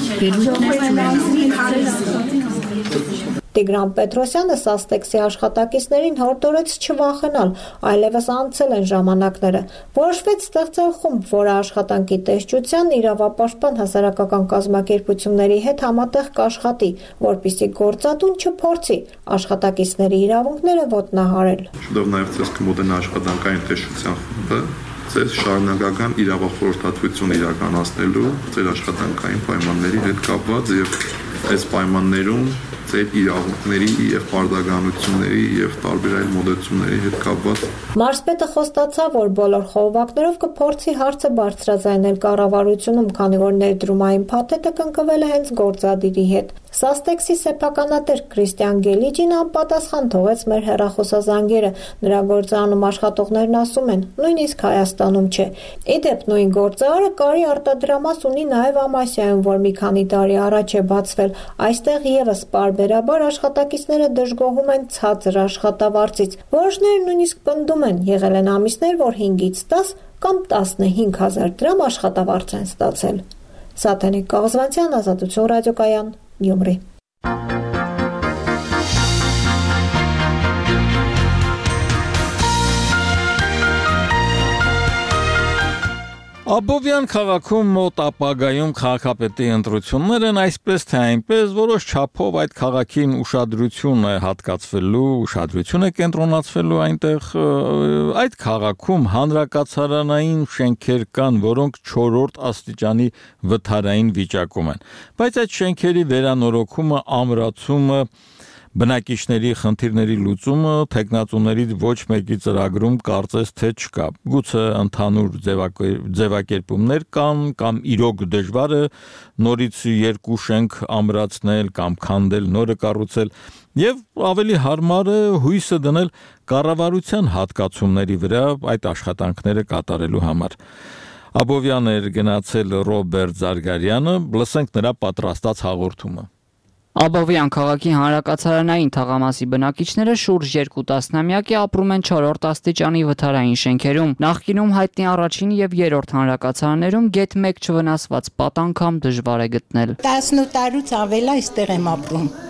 Տիգրան Պետրոսյանը Սաստեքսի աշխատակիցներին հորդորեց չվախենալ, այլևս անցել են ժամանակները։ Որոշվեց ստեղծել խումբ, որը աշխատանքի տեսչության իրավապաշտպան հասարակական կազմակերպությունների հետ համատեղ կաշխատի, որպեսզի գործատուն չփորձի աշխատակիցների իրավունքները ոտնահարել։ Շուտով նաև ցես կմոտենա աշխատանքային տեսչության խումբը, ձեզ շարունակական իրավախորհրդատվություն իրականացնելու ձեր աշխատանքային պայմանների հետ կապված եւ այս պայմաններում ձեր իրավունքների եւ պարտականությունների եւ տարբեր այլ մոդեցումների հետ կապված։ Մարզպետը խոստացավ, որ բոլոր խողովակներով կփորձի հարցը բարձրաձայնել կառավարությունում, քանի որ ներդրումային փաթեթը կնքվել է հենց գործադիրի հետ։ Սաստեքսի սեփականատեր Քրիստիան Գելիջին անպատասխան թողեց մեր հեռախոսազանգերը։ Նրա գործարանում աշխատողներն ասում են, նույնիսկ Հայաստանում չէ։ Իդեպ նույն գործարանը կարի արտադրամաս ունի նաև Ամասիայում, որ մի քանի տարի առաջ է բացվել։ Այստեղ եւս պարբերաբար աշխատակիցները դժգոհում են ցածր աշխատավարձից։ Որոշները նույնիսկ պնդում են, եղել են ամիսներ, որ հինգից տաս կամ տասնհինգ հազար դրամ աշխատավարձ են ստացել։ Սաթենիկ Կաղզվանցյան, Ազատություն ռադիոկայան, Գյումրի։ Աբովյան քաղաքում մոտ ապագայում քաղաքապետի ընտրություններ են այսպես թե այնպես, որոշ չափով այդ քաղաքին ուշադրություն է հատկացվելու, ուշադրություն է կենտրոնացվելու այնտեղ այդ քաղաքում հանրակացարանային շենքեր կան, որոնք չորրորդ աստիճանի վթարային վիճակում են, բայց այդ շենքերի վերանորոգումը, ամրացումը, բնակիչների խնդիրների լուծումը տեխնատուներից ոչ մեկի ծրագրում կարծես թե չկա։ Գուցե ընդհանուր ձևակերպումներ կան կամ իրոք դժվար է նորից երկու շենք ամրացնել կամ քանդել, նորը կառուցել եւ ավելի հարմար է հույսը դնել կառավարության հատկացումների վրա այդ աշխատանքները կատարելու համար։ Աբովյան էր գնացել Ռոբերտ Զարգարյանը, լսենք նրա պատրաստած հաղորդումը։ Աբովյան քաղաքի հանրակացարանային թաղամասի բնակիչները շուրջ երկու տասնամյակ է ապրում են չորրորդ աստիճանի վթարային շենքերում։ Նախկինում հայտնի առաջին եւ երրորդ հանրակացարաններում գեթ մեկ չվնասված պատանքամ դժվար է գտնել։ տասնութ տարուց ավել այստեղ եմ ապրում։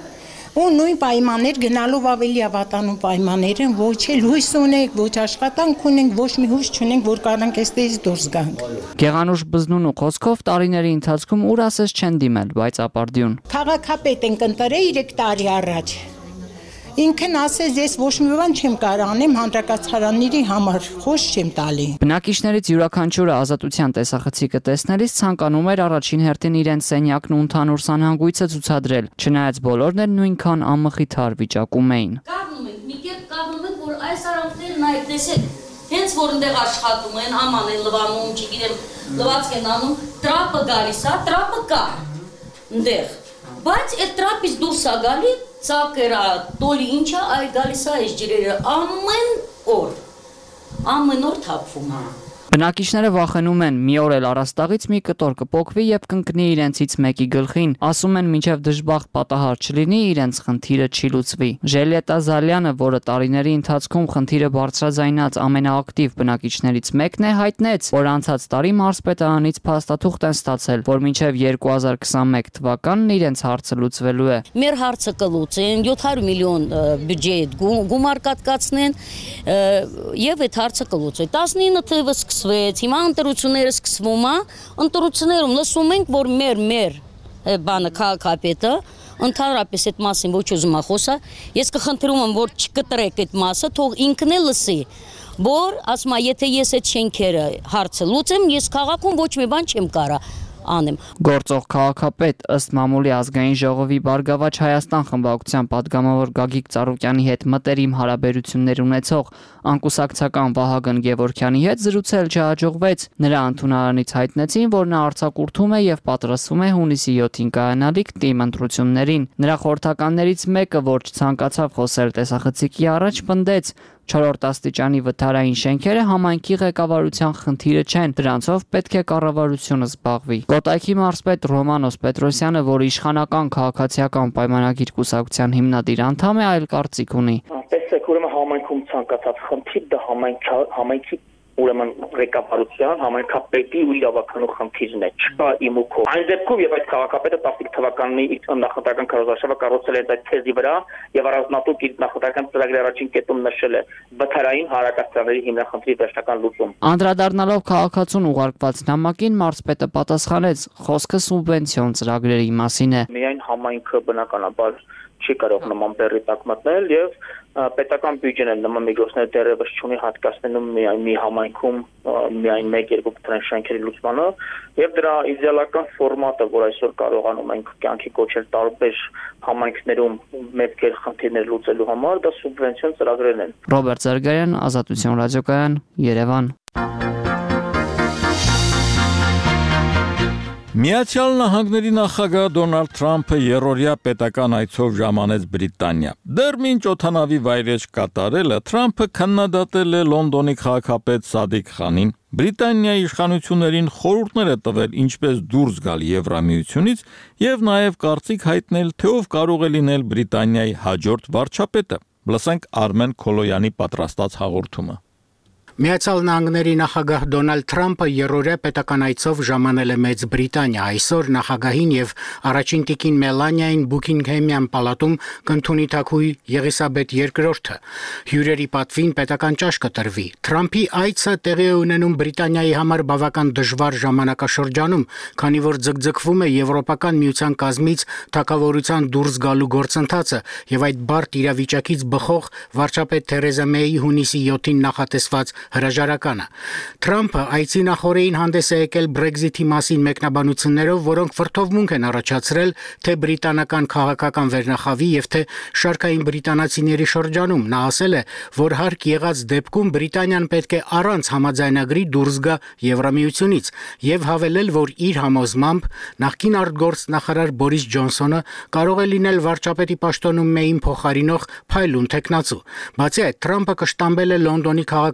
ու նույն պայմաններ գնալով ավելի ավատանու պայմաններ են, ոչ էլ հույս ունենք, ոչ աշխատանք ունենք, ոչ մի հույս չունենք, որ կարանք այստեղից դուրս գանք։ Գեղանուշ Բզնունու խոսքով տարիների ընթացքում ուր ասես չեն դիմել, բայց ապարդյուն։ Քաղաքապետ ենք ընտրել երեք տարի առաջ։ Ինքն ասեց, ես ոչ մի բան չեմ կարող անեմ հանրակացարանների համար, խոս չեմ տալի։ Բնակիչներից յուրաքանչյուրը ազատության տեսախցիկը տեսնելիս ցանկանում էր առաջին հերթին իրենց սենյակն ու ընդհանուր սանհանգույցը ցուցադրել, չնայած բոլորն էլ նույնքան անմխիթար վիճակում էին։ Կառնում ենք, մի կերպ կառնում ենք, որ այս արանքներն այ տեսեք, հենց որ ընդեղ աշխատում են, աման են լվանում, չգիտեմ, լվացք են անում, տրապը գալիս է, տրապը կա ընդեղ։ Բայց այդ տրապից դուրս է գալի ծակերա, տոլի ինչա, այ գալիս է այս ջրերը ամեն օր, ամեն օր թափվում է։ Բնակիչները վախենում են մի օր էլ առաստաղից մի կտոր կպոկվի եւ կընկնի իրենցից մեկի գլխին, ասում են մինչեւ դժբախտ պատահար չլինի, իրենց խնդիրը չի լուծվի։ Ժելիետա Զալյանը, որը տարիների ընթացքում խնդիրը բարձրաձայնած ամենաակտիվ բնակիչներից մեկն է, հայտնեց, որ անցած տարի մարզպետարանից փաստաթուղթ են ստացել, որ մինչեւ երկու հազար քսանմեկ թվականն իրենց հարցը լուծվելու է։ Մեր հարցը կլուծեն, յոթ հարյուր միլիոն բյուջետ գումար կատկացնեն եւ այդ հարցը կլուծեն։ տասնինը թվականը սկսվեց, հիմա ընտրությունները սկսվում է, ընտրություններում լսում ենք, որ մեր մեր բանը քաղաքապետը ընդհանրապես այդ մասին ոչ ուզում է խոսա, ես կխնդրում եմ, որ չկտրեք այդ մասը, թող ինքն էլ լսի, որ ասում է, եթե ես այդ շենքերը հարցը լուծեմ, ես քաղաքում ոչ մի բան չեմ կարա անեմ։ Գործող քաղաքապետ ըստ մամուլի ազգային ժողովի Բարգավաճ Հայաստան խմբակցության падգամավոր Գագիկ Ծառուկյանի հետ մտերիմ հարաբերություններ ունեցող անկուսակցական Վահագն Գևորգյանի հետ զրուցել չհաջողվեց։ Նրա ընդունարանից հայտնեցին, որ նա արձակուրդում է եւ պատրաստվում է հունիսի յոթին կայանալիք թիմ ընտրություններին։ Նրա խորհրդականներից մեկը, որ չցանկացավ խոսել տեսախցիկի առաջ, պնդեց, չորրորդ աստիճանի վթարային շենքերը համայնքի ղեկավարության խնդիրը չեն, դրանցով պետք է կառավարությունը զբաղվի։ Կոտայքի մարզպետ Ռոմանոս Պետրոսյանը, որ իշխանական քաղաքացիական պայմանագիր կուսակցության հիմնադիր անդամ է, այլ կարծիք ունի։ Տեսեք, ուրեմն համայնքում ցանկացած խնդիր դա համայնքի համայնքի ուրեմն ղեկավարության, համայնքապետի ու իրավականու խնդիրն է, չկա իմ ու քո։ Այն դեպքում եւ այդ քաղաքապետը տասնհինգ թվականի նախնական քարոզարշավը կառուցել է այդ թեզի վրա եւ առանձնատուկ իր նախնական ծրագրի առաջին կետում նշել է վթարային հարակացարանների հիմնախնդրի վերջնական լուծում։ Անդրադառնալով քաղաքացուն ուղարկված նամակին մարզպետը պատասխանեց, խոսքը սուբվենցիոն ծրագրերի մասին է։ Միայն համայնքը բնականաբար չի կարող նման բեռի տակ մտնել եւ պետական բյուջեն էլ նման միջոցներ դեռևս չունի հատկացնելու միայն մի համայնքում միայն մեկ-երկու կտրեն շենքերի լուծմանը եւ դրա իդեալական ֆորմատը, որ այսօր կարողանում ենք կյանքի կոչել տարբեր համայնքներում մեծ խնդիրներ լուծելու համար, դա սուբվենցիոն ծրագրերն են։ Ռոբերտ Զարգարյան, Ազատություն ռադիոկայան, Երևան։ Միացյալ Նահանգների նախագահ Դոնալդ Թրամփը երրորդյա պետական այցով ժամանեց Բրիտանիա։ Դեռ մինչ օդանավի վայրեջք կատարելը Թրամփը քննադատել է Լոնդոնի քաղաքապետ Սադիկ Խանին, Բրիտանիայի իշխանություններին խորհուրդներ է տվել ինչպես դուրս գալ Եվրամիությունից եւ նաեւ կարծիք հայտնել, թե ով կարող է լինել Բրիտանիայի հաջորդ վարչապետը։ Լսենք Արմեն Քոլոյանի պատրաստած հաղորդումը։ Միացյալ Նահանգների նախագահ Դոնալդ Թրամփը երրորդյա պետական այցով ժամանել է Մեծ Բրիտանիա։ Այսօր նախագահին եւ առաջին տիկին Մելանիային Բուքինգհեմյան պալատում կընդունի թագուհի Եղիսաբեթ երկրորդը։ Հյուրերի պատվին պետական ճաշ կտրվի։ Թրամփի այցը տեղի է ունենում Բրիտանիայի համար բավական դժվար ժամանակաշրջանում, քանի որ ձգձգվում է Եվրոպական միության կազմից թագավորության դուրս գալու գործընթացը եւ այդ բարդ իրավիճակից բխող վարչապետ Թերեզա Մեյի հունիսի յոթին նախատեսված հրաժարականը։ Թրամփը այցի նախորդին հանդես է եկել Brexit-ի մասին մեկնաբանություններով, որոնք վրդովմունք են առաջացրել թե բրիտանական քաղաքական վերնախավի եւ թե շարքային բրիտանացիների շրջանում։ Նա ասել է, որ հարկ եղած դեպքում Բրիտանիան պետք է առանց համաձայնագրի դուրս գա Եվրամիությունից եւ հավելել, որ իր համոզմամբ նախկին արտգործնախարար Բորիս Ջոնսոնը կարող է լինել վարչապետի պաշտոնում Մեյին փոխարինող փայլուն տեխնացու։ Բացի այդ, Թրամփը կշտամբել է Լոնդոնի քաղաքապետին,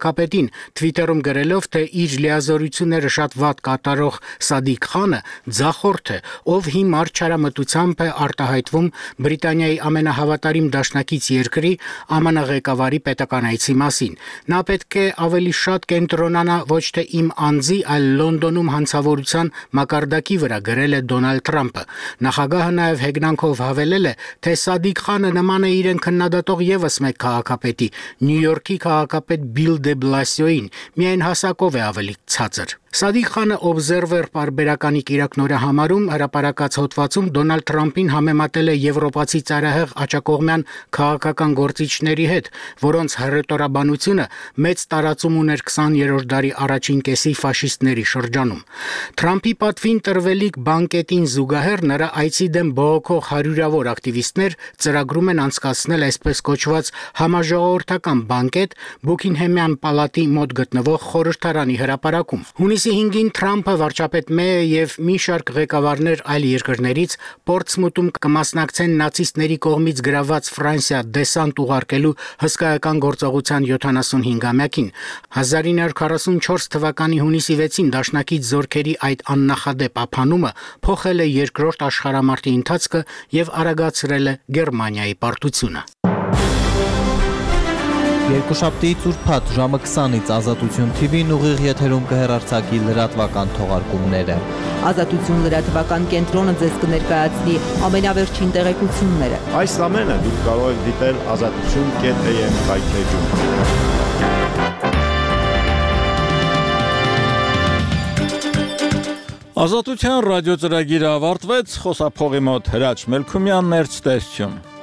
մասին Twitter-ում գրելով, թե իր լիազորությունները շատ վատ կատարող Սադիկ Խանը ձախորդ է, ով հիմար չարամտությամբ է արտահայտվում Բրիտանիայի ամենահավատարիմ դաշնակից երկրի Է Մ Ն ղեկավարի պետական այցի մասին։ Նա պետք է ավելի շատ կենտրոնանա ոչ թե իմ անձի, այլ Լոնդոնում հանցավորության մակարդակի վրա, գրել է Դոնալդ Թրամփը։ Նախագահը նաև հեգնանքով հավելել է, թե Սադիկ Խանը նման է իրեն քննադատող եւս մեկ քաղաքապետի՝ Նյու Յորքի քաղաքապետ Բիլ դե Բլասիոին, միայն հասակով է ավելի ցածր։ Սադիկ Խանը Observer պարբերականի կիրակնորը համարում հրապարակած հոդվածում Դոնալդ Թրամփին համեմատել է եվրոպացի ծայրահեղ աջակողմյան քաղաքական գործիչների հետ, որոնց հռետորաբանությունը մեծ տարածում ուներ քսաներորդ դարի առաջին կեսի ֆաշիստների շրջանում։ Թրամփի պատվին տրվելիք բանկետին զուգահեռ նրա այցի դեմ բողոքող հարյուրավոր ակտիվիստներ ծրագրում են անցկացնել այսպես կոչված համաժողովրդական բանկետ Բուքինգհեմյան պալատի մոտ գտնվող խորհրդարանի հրապարակում։ Հունիսի հինգին Թրամփը, վարչապետ Մեյը եւ մի շարք ղեկավարներ այլ երկրներից Պորտսմութում կմասնակցեն նացիստների կողմից գրաված Ֆրանսիա դեսանտ ուղարկելու հսկայական գործողության յոթանասունհինգամյակին։ հազար ինը հարյուր քառասունչորս թվականի հունիսի վեցին դաշնակից զորքերի այդ աննախադեպ ափանումը փոխել է երկրորդ աշխարհամարտի ընթացքը եւ արագացրել է Գերմանիայի պարտությունը։ Երկուշաբթի ծուրփաթ ժամը քսանից Ազատություն Թի Վին ուղիղ եթերում կհեռարձակի լրատվական թողարկումները։ Ազատություն լրատվական կենտրոնը ձեզ կներկայացնի ամենավերջին տեղեկությունները։ Այս ամենը դուք կարող եք դիտել ազատություն կետ է եմ հայթեջում։ Ազատության ռադիոծրագիրը ավարտվեց, խոսափողի մոտ Հրաչ Մելքումյանն էր ցտեսություն։